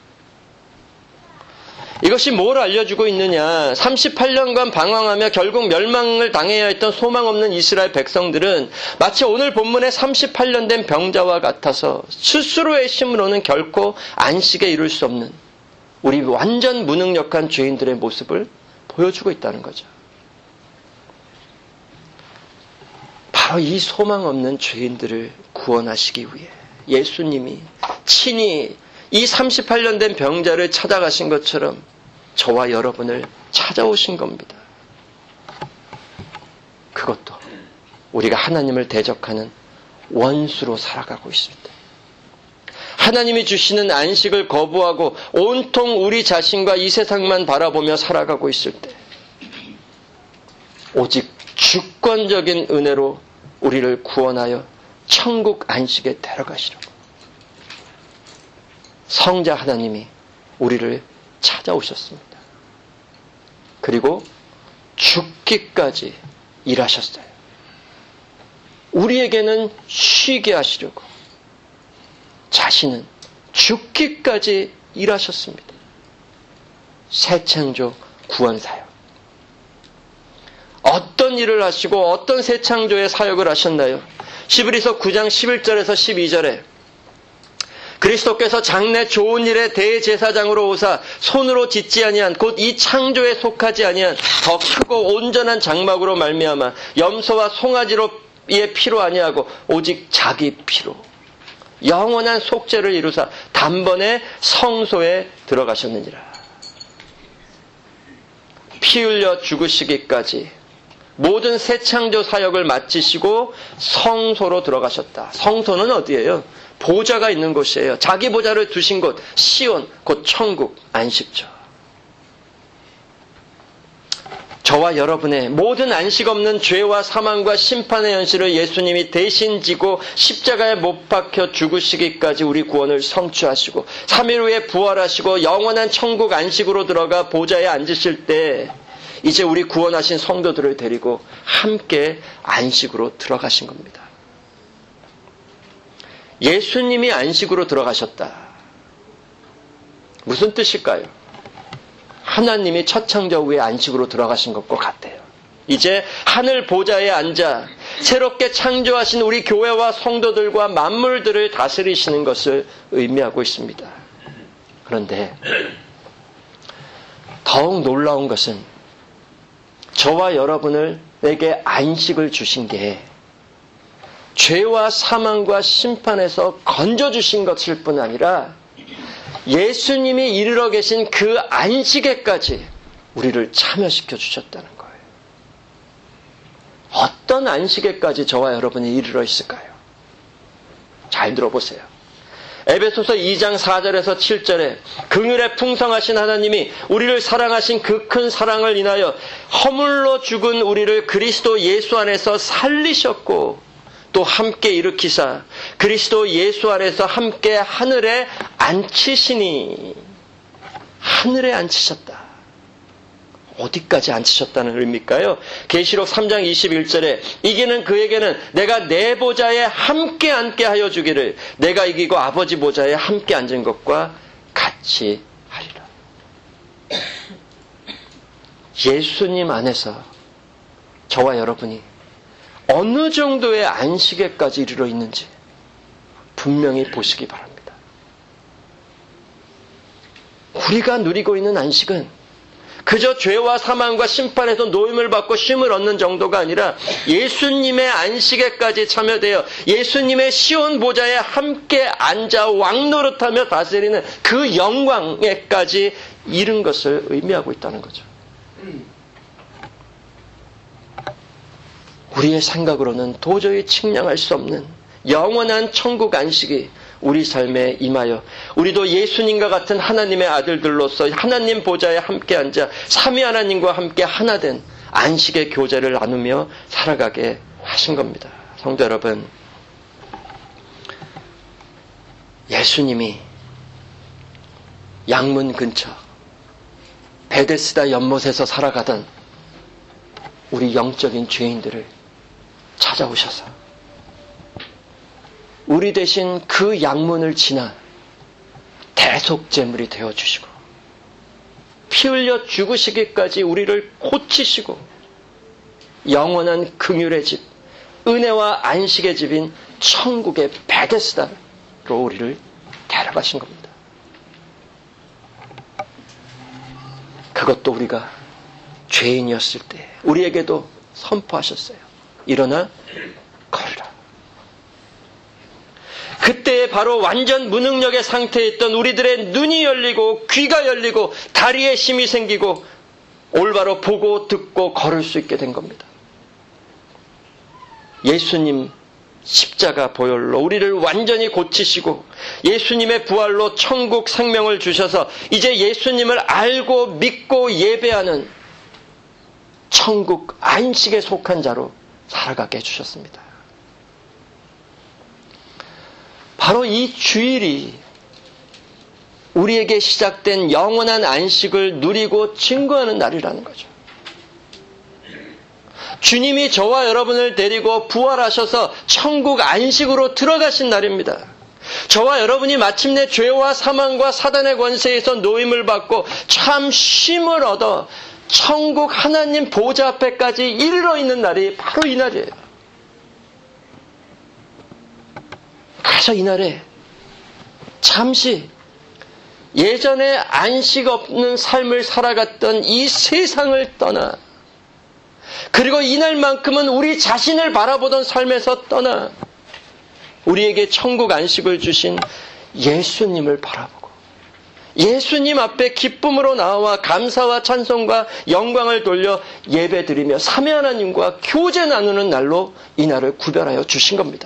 이것이 뭘 알려주고 있느냐. 삼십팔 년간 방황하며 결국 멸망을 당해야 했던 소망 없는 이스라엘 백성들은 마치 오늘 본문의 삼십팔 년 된 병자와 같아서 스스로의 힘으로는 결코 안식에 이룰 수 없는 우리 완전 무능력한 죄인들의 모습을 보여주고 있다는 거죠. 바로 이 소망 없는 죄인들을 구원하시기 위해 예수님이 친히 이 삼십팔 년 된 병자를 찾아가신 것처럼 저와 여러분을 찾아오신 겁니다. 그것도 우리가 하나님을 대적하는 원수로 살아가고 있습니다. 하나님이 주시는 안식을 거부하고 온통 우리 자신과 이 세상만 바라보며 살아가고 있을 때 오직 주권적인 은혜로 우리를 구원하여 천국 안식에 데려가시려고 성자 하나님이 우리를 찾아오셨습니다. 그리고 죽기까지 일하셨어요. 우리에게는 쉬게 하시려고 자신은 죽기까지 일하셨습니다. 새 창조 구원 사역. 어떤 일을 하시고 어떤 새 창조의 사역을 하셨나요? 히브리서 구 장 십일 절에서 십이 절에 그리스도께서 장래 좋은 일의 대제사장으로 오사 손으로 짓지 아니한 곧 이 창조에 속하지 아니한 더 크고 온전한 장막으로 말미암아 염소와 송아지로의 피로 아니하고 오직 자기 피로 영원한 속죄를 이루사 단번에 성소에 들어가셨느니라. 피 흘려 죽으시기까지 모든 새 창조 사역을 마치시고 성소로 들어가셨다. 성소는 어디예요? 보좌가 있는 곳이에요. 자기 보좌를 두신 곳, 시온, 곧 천국, 안식처. 저와 여러분의 모든 안식 없는 죄와 사망과 심판의 현실을 예수님이 대신 지고 십자가에 못 박혀 죽으시기까지 우리 구원을 성취하시고 삼 일 후에 부활하시고 영원한 천국 안식으로 들어가 보좌에 앉으실 때 이제 우리 구원하신 성도들을 데리고 함께 안식으로 들어가신 겁니다. 예수님이 안식으로 들어가셨다. 무슨 뜻일까요? 하나님이 첫 창조 후에 안식으로 들어가신 것과 같아요. 이제 하늘 보좌에 앉아 새롭게 창조하신 우리 교회와 성도들과 만물들을 다스리시는 것을 의미하고 있습니다. 그런데 더욱 놀라운 것은 저와 여러분에게 안식을 주신 게 죄와 사망과 심판에서 건져주신 것일 뿐 아니라 예수님이 이르러 계신 그 안식에까지 우리를 참여시켜 주셨다는 거예요. 어떤 안식에까지 저와 여러분이 이르러 있을까요? 잘 들어보세요. 에베소서 이 장 사 절에서 칠 절에 긍휼에 풍성하신 하나님이 우리를 사랑하신 그 큰 사랑을 인하여 허물로 죽은 우리를 그리스도 예수 안에서 살리셨고 또 함께 일으키사 그리스도 예수 안에서 함께 하늘에 앉히시니. 하늘에 앉히셨다. 어디까지 앉히셨다는 의미일까요? 계시록 삼 장 이십일 절에 이기는 그에게는 내가 내 보좌에 함께 앉게 하여 주기를 내가 이기고 아버지 보좌에 함께 앉은 것과 같이 하리라. 예수님 안에서 저와 여러분이 어느 정도의 안식에까지 이르러 있는지 분명히 보시기 바랍니다. 우리가 누리고 있는 안식은 그저 죄와 사망과 심판에서 노임을 받고 쉼을 얻는 정도가 아니라 예수님의 안식에까지 참여되어 예수님의 시온 보좌에 함께 앉아 왕노릇하며 다스리는 그 영광에까지 이른 것을 의미하고 있다는 거죠. 우리의 생각으로는 도저히 측량할 수 없는 영원한 천국 안식이 우리 삶에 임하여 우리도 예수님과 같은 하나님의 아들들로서 하나님 보좌에 함께 앉아 삼위 하나님과 함께 하나 된 안식의 교제를 나누며 살아가게 하신 겁니다. 성도 여러분, 예수님이 양문 근처 베데스다 연못에서 살아가던 우리 영적인 죄인들을 찾아오셔서 우리 대신 그 양문을 지나 대속제물이 되어주시고 피 흘려 죽으시기까지 우리를 고치시고 영원한 긍휼의 집, 은혜와 안식의 집인 천국의 베데스다로 우리를 데려가신 겁니다. 그것도 우리가 죄인이었을 때 우리에게도 선포하셨어요. 일어나 걸으라. 그때 바로 완전 무능력의 상태에 있던 우리들의 눈이 열리고 귀가 열리고 다리에 힘이 생기고 올바로 보고 듣고 걸을 수 있게 된 겁니다. 예수님 십자가 보혈로 우리를 완전히 고치시고 예수님의 부활로 천국 생명을 주셔서 이제 예수님을 알고 믿고 예배하는 천국 안식에 속한 자로 살아가게 해주셨습니다. 바로 이 주일이 우리에게 시작된 영원한 안식을 누리고 증거하는 날이라는 거죠. 주님이 저와 여러분을 데리고 부활하셔서 천국 안식으로 들어가신 날입니다. 저와 여러분이 마침내 죄와 사망과 사단의 권세에서 노임을 받고 참 쉼을 얻어 천국 하나님 보좌 앞에까지 이르러 있는 날이 바로 이 날이에요. 그래서 이날에 잠시 예전에 안식 없는 삶을 살아갔던 이 세상을 떠나 그리고 이날만큼은 우리 자신을 바라보던 삶에서 떠나 우리에게 천국 안식을 주신 예수님을 바라보고 예수님 앞에 기쁨으로 나와 감사와 찬송과 영광을 돌려 예배드리며 삼위 하나님과 교제 나누는 날로 이 날을 구별하여 주신 겁니다.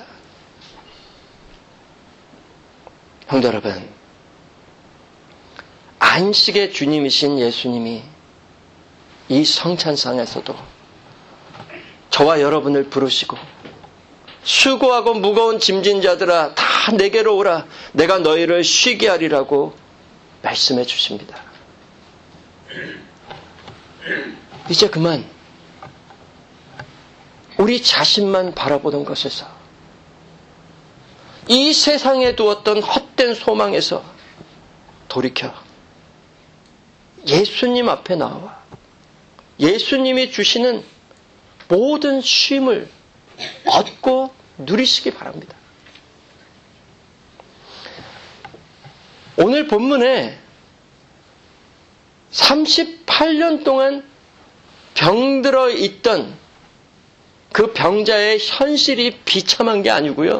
성도 여러분, 안식의 주님이신 예수님이 이 성찬상에서도 저와 여러분을 부르시고 수고하고 무거운 짐진 자들아 다 내게로 오라 내가 너희를 쉬게 하리라고 말씀해 주십니다. 이제 그만 우리 자신만 바라보던 것에서 이 세상에 두었던 헛된 소망에서 돌이켜 예수님 앞에 나와 예수님이 주시는 모든 쉼을 얻고 누리시기 바랍니다. 오늘 본문에 삼십팔 년 동안 병들어 있던 그 병자의 현실이 비참한 게 아니고요.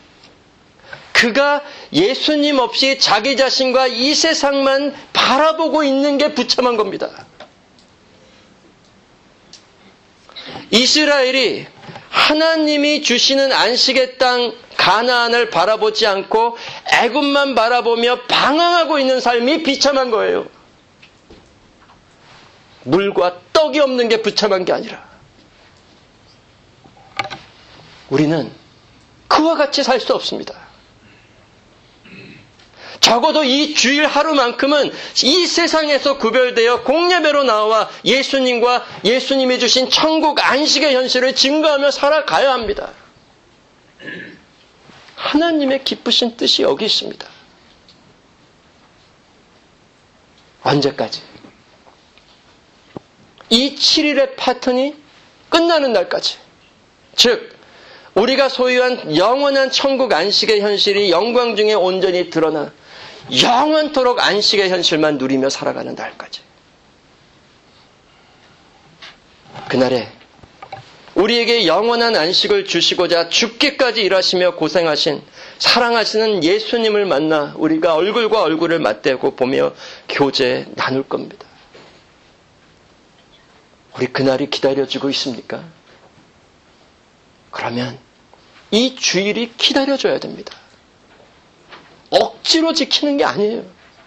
그가 예수님 없이 자기 자신과 이 세상만 바라보고 있는 게 비참한 겁니다. 이스라엘이 하나님이 주시는 안식의 땅 가나안을 바라보지 않고 애굽만 바라보며 방황하고 있는 삶이 비참한 거예요. 물과 떡이 없는 게 비참한 게 아니라 우리는 그와 같이 살 수 없습니다. 적어도 이 주일 하루만큼은 이 세상에서 구별되어 공예배로 나와 예수님과 예수님이 주신 천국 안식의 현실을 증거하며 살아가야 합니다. 하나님의 기쁘신 뜻이 여기 있습니다. 언제까지? 이 칠 일의 패턴이 끝나는 날까지. 즉 우리가 소유한 영원한 천국 안식의 현실이 영광 중에 온전히 드러나 영원토록 안식의 현실만 누리며 살아가는 날까지. 그날에 우리에게 영원한 안식을 주시고자 죽기까지 일하시며 고생하신 사랑하시는 예수님을 만나 우리가 얼굴과 얼굴을 맞대고 보며 교제 나눌 겁니다. 우리 그날이 기다려지고 있습니까? 그러면 이 주일이 기다려줘야 됩니다. 억지로 지키는 게 아니에요.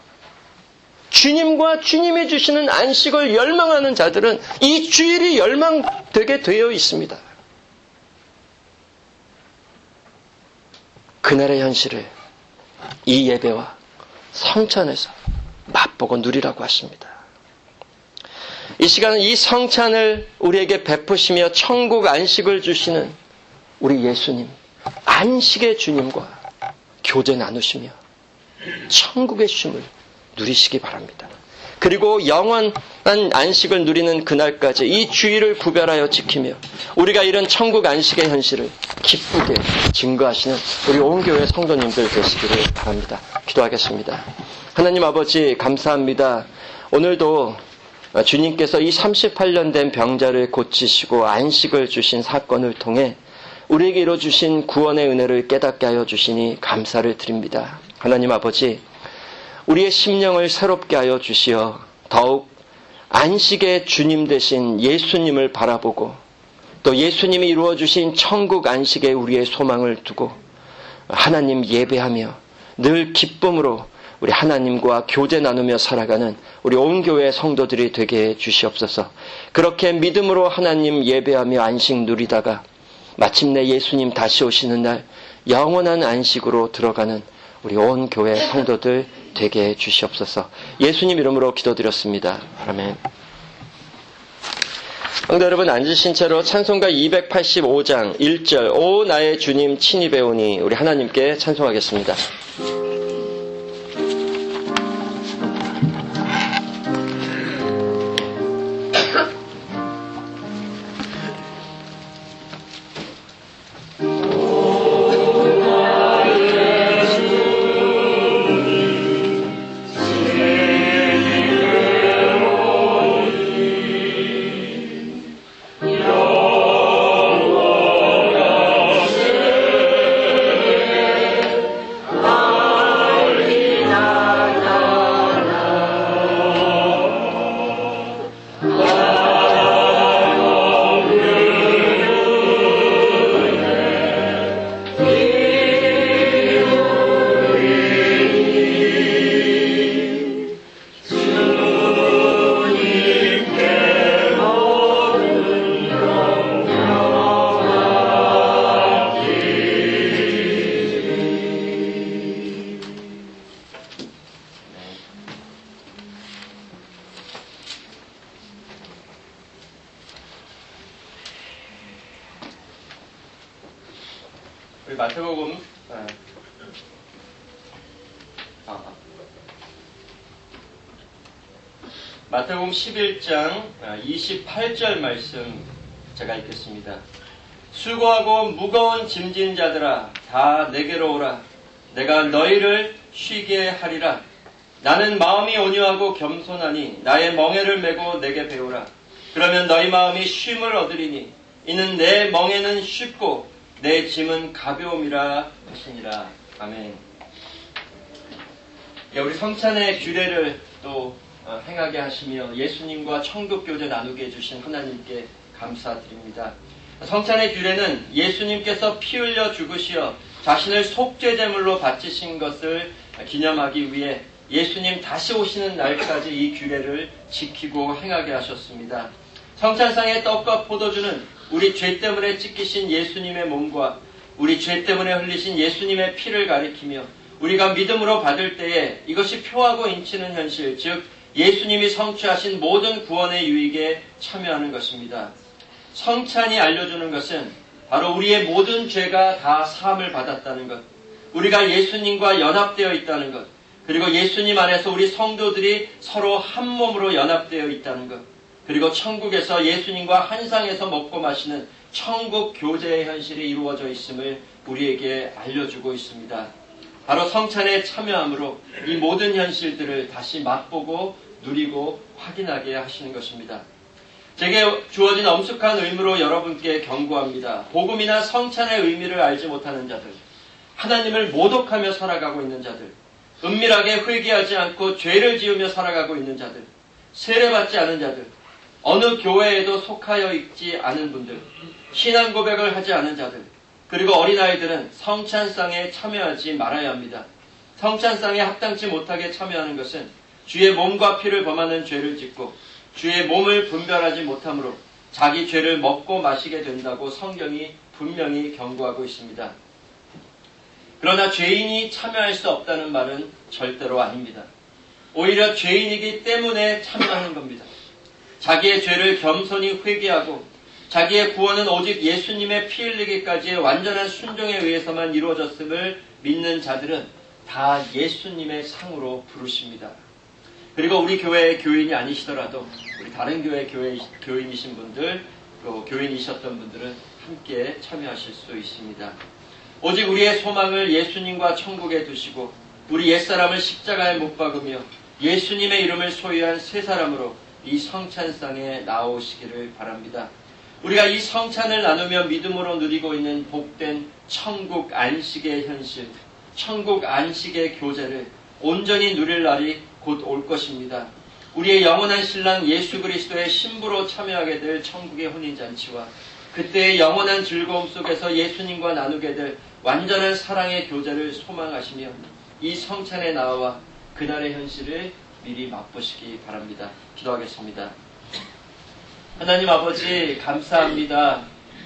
주님과 주님이 주시는 안식을 열망하는 자들은 이 주일이 열망되게 되어 있습니다. 그날의 현실을 이 예배와 성찬에서 맛보고 누리라고 하십니다. 이 시간은 이 성찬을 우리에게 베푸시며 천국 안식을 주시는 우리 예수님, 안식의 주님과 교제 나누시며 천국의 쉼을 누리시기 바랍니다. 그리고 영원한 안식을 누리는 그날까지 이 주일을 구별하여 지키며 우리가 이런 천국 안식의 현실을 기쁘게 증거하시는 우리 온 교회 성도님들 되시기를 바랍니다. 기도하겠습니다. 하나님 아버지 감사합니다. 오늘도 주님께서 이 삼십팔 년 된 병자를 고치시고 안식을 주신 사건을 통해 우리에게 이루어주신 구원의 은혜를 깨닫게 하여 주시니 감사를 드립니다. 하나님 아버지, 우리의 심령을 새롭게 하여 주시어 더욱 안식의 주님 되신 예수님을 바라보고 또 예수님이 이루어주신 천국 안식에 우리의 소망을 두고 하나님 예배하며 늘 기쁨으로 우리 하나님과 교제 나누며 살아가는 우리 온 교회 성도들이 되게 해 주시옵소서. 그렇게 믿음으로 하나님 예배하며 안식 누리다가 마침내 예수님 다시 오시는 날 영원한 안식으로 들어가는 우리 온 교회 성도들 되게 해 주시옵소서. 예수님 이름으로 기도드렸습니다. 아멘. 성도 여러분 앉으신 채로 찬송가 이백팔십오 장 일 절 오 나의 주님 친히 배우니 우리 하나님께 찬송하겠습니다. 아 우리 마태복음 아, 아, 마태복음 십일 장 이십팔 절 말씀 제가 읽겠습니다. 수고하고 무거운 짐진 자들아 다 내게로 오라. 내가 너희를 쉬게 하리라. 나는 마음이 온유하고 겸손하니 나의 멍에를 메고 내게 배우라. 그러면 너희 마음이 쉼을 얻으리니 이는 내 멍에는 쉽고 내 짐은 가벼움이라 하시니라. 아멘. 우리 성찬의 규례를 또 행하게 하시며 예수님과 천국교제 나누게 해주신 하나님께 감사드립니다. 성찬의 규례는 예수님께서 피 흘려 죽으시어 자신을 속죄제물로 바치신 것을 기념하기 위해 예수님 다시 오시는 날까지 이 규례를 지키고 행하게 하셨습니다. 성찬상의 떡과 포도주는 우리 죄 때문에 찢기신 예수님의 몸과 우리 죄 때문에 흘리신 예수님의 피를 가리키며 우리가 믿음으로 받을 때에 이것이 표하고 인치는 현실, 즉 예수님이 성취하신 모든 구원의 유익에 참여하는 것입니다. 성찬이 알려주는 것은 바로 우리의 모든 죄가 다 사함을 받았다는 것, 우리가 예수님과 연합되어 있다는 것, 그리고 예수님 안에서 우리 성도들이 서로 한 몸으로 연합되어 있다는 것, 그리고 천국에서 예수님과 한 상에서 먹고 마시는 천국 교제의 현실이 이루어져 있음을 우리에게 알려주고 있습니다. 바로 성찬에 참여함으로 이 모든 현실들을 다시 맛보고 누리고 확인하게 하시는 것입니다. 제게 주어진 엄숙한 의무로 여러분께 경고합니다. 복음이나 성찬의 의미를 알지 못하는 자들, 하나님을 모독하며 살아가고 있는 자들, 은밀하게 회개하지 않고 죄를 지으며 살아가고 있는 자들, 세례받지 않은 자들, 어느 교회에도 속하여 있지 않은 분들, 신앙 고백을 하지 않은 자들, 그리고 어린아이들은 성찬상에 참여하지 말아야 합니다. 성찬상에 합당치 못하게 참여하는 것은 주의 몸과 피를 범하는 죄를 짓고 주의 몸을 분별하지 못함으로 자기 죄를 먹고 마시게 된다고 성경이 분명히 경고하고 있습니다. 그러나 죄인이 참여할 수 없다는 말은 절대로 아닙니다. 오히려 죄인이기 때문에 참여하는 겁니다. 자기의 죄를 겸손히 회개하고 자기의 구원은 오직 예수님의 피 흘리기까지의 완전한 순종에 의해서만 이루어졌음을 믿는 자들은 다 예수님의 상으로 부르십니다. 그리고 우리 교회의 교인이 아니시더라도 우리 다른 교회 교회 교인이신 분들, 또 교인이셨던 분들은 함께 참여하실 수 있습니다. 오직 우리의 소망을 예수님과 천국에 두시고 우리 옛사람을 십자가에 못 박으며 예수님의 이름을 소유한 새 사람으로 이 성찬상에 나오시기를 바랍니다. 우리가 이 성찬을 나누며 믿음으로 누리고 있는 복된 천국 안식의 현실, 천국 안식의 교제를 온전히 누릴 날이 곧 올 것입니다. 우리의 영원한 신랑 예수 그리스도의 신부로 참여하게 될 천국의 혼인잔치와 그때의 영원한 즐거움 속에서 예수님과 나누게 될 완전한 사랑의 교제를 소망하시며 이 성찬에 나와 그날의 현실을 미리 맛보시기 바랍니다. 기도하겠습니다. 하나님 아버지 감사합니다.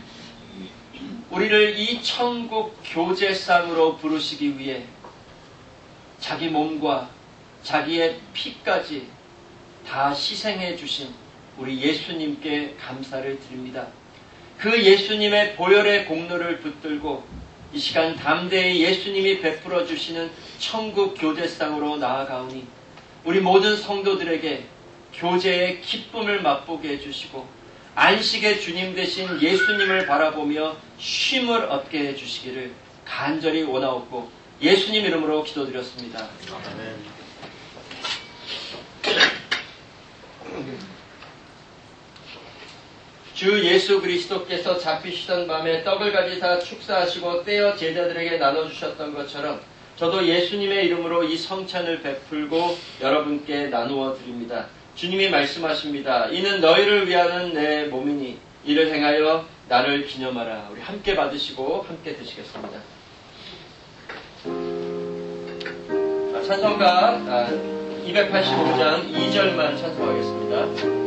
우리를 이 천국 교제상으로 부르시기 위해 자기 몸과 자기의 피까지 다 희생해 주신 우리 예수님께 감사를 드립니다. 그 예수님의 보혈의 공로를 붙들고 이 시간 담대히 예수님이 베풀어 주시는 천국 교제상으로 나아가오니 우리 모든 성도들에게 교제의 기쁨을 맛보게 해주시고 안식의 주님 되신 예수님을 바라보며 쉼을 얻게 해주시기를 간절히 원하옵고 예수님 이름으로 기도드렸습니다. 아멘. 주 예수 그리스도께서 잡히시던 밤에 떡을 가지사 축사하시고 떼어 제자들에게 나눠주셨던 것처럼 저도 예수님의 이름으로 이 성찬을 베풀고 여러분께 나누어 드립니다. 주님이 말씀하십니다. 이는 너희를 위하는 내 몸이니 이를 행하여 나를 기념하라. 우리 함께 받으시고 함께 드시겠습니다. 찬송가 이백팔십오 장 이 절만 찬송하겠습니다.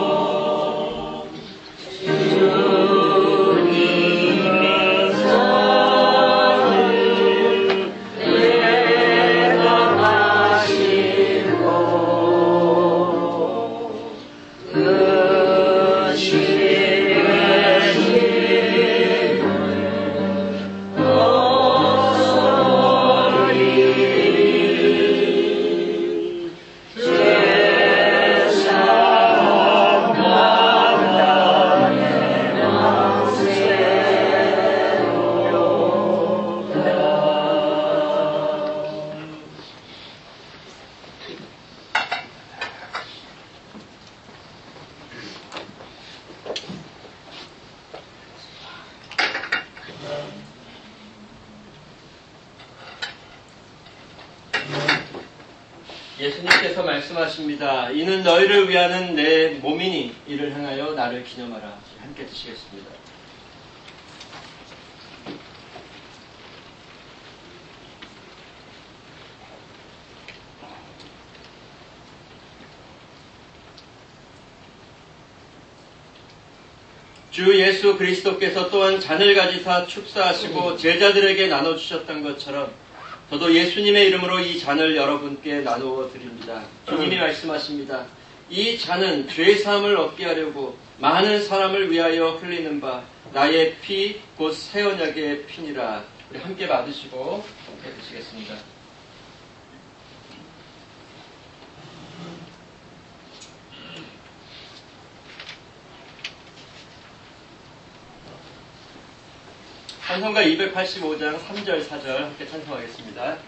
주님의 예수님께서 말씀하십니다. 이는 너희를 위하는 내 몸이니 이를 행하여 나를 기념하라. 함께 드시겠습니다. 주 예수 그리스도께서 또한 잔을 가지사 축사하시고 제자들에게 나눠주셨던 것처럼 저도 예수님의 이름으로 이 잔을 여러분께 나누어 드립니다. 주님이 말씀하십니다. 이 잔은 죄사함을 얻게 하려고 많은 사람을 위하여 흘리는 바 나의 피 곧 새 언약의 피니라. 우리 함께 받으시고 함께 드시겠습니다. 찬송가 이백팔십오 장 삼 절 사 절 함께 찬송하겠습니다.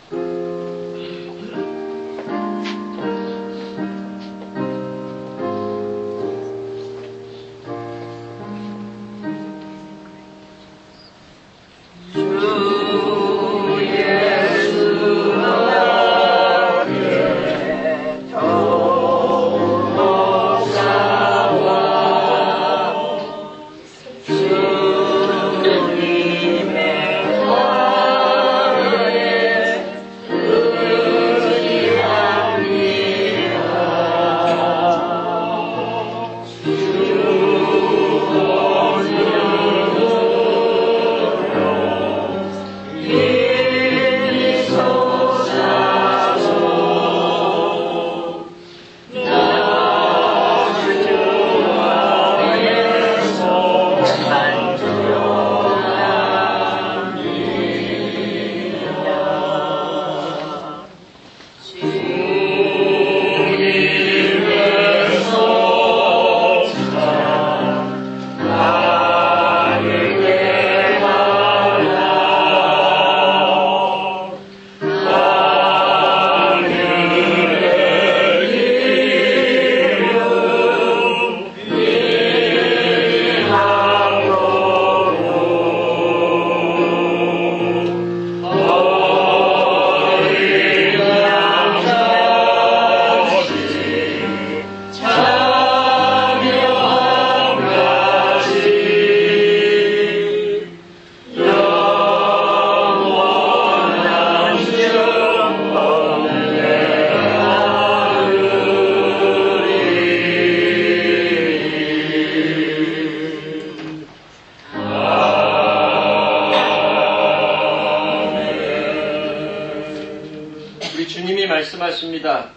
말씀하십니다.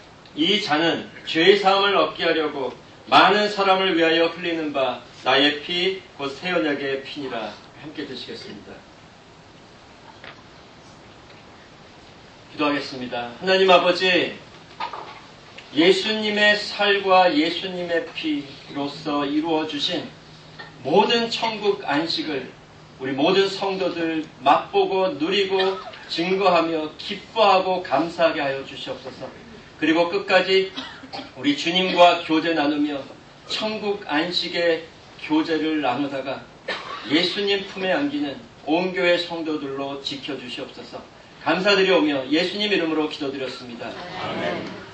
이 잔은 죄의 사함을 얻게 하려고 많은 사람을 위하여 흘리는 바 나의 피 곧 새 언약의 피니라. 함께 드시겠습니다. 기도하겠습니다. 하나님 아버지, 예수님의 살과 예수님의 피로서 이루어 주신 모든 천국 안식을 우리 모든 성도들 맛보고 누리고 증거하며 기뻐하고 감사하게 하여 주시옵소서. 그리고 끝까지 우리 주님과 교제 나누며 천국 안식의 교제를 나누다가 예수님 품에 안기는 온 교회 성도들로 지켜주시옵소서. 감사드리오며 예수님 이름으로 기도드렸습니다. 아멘.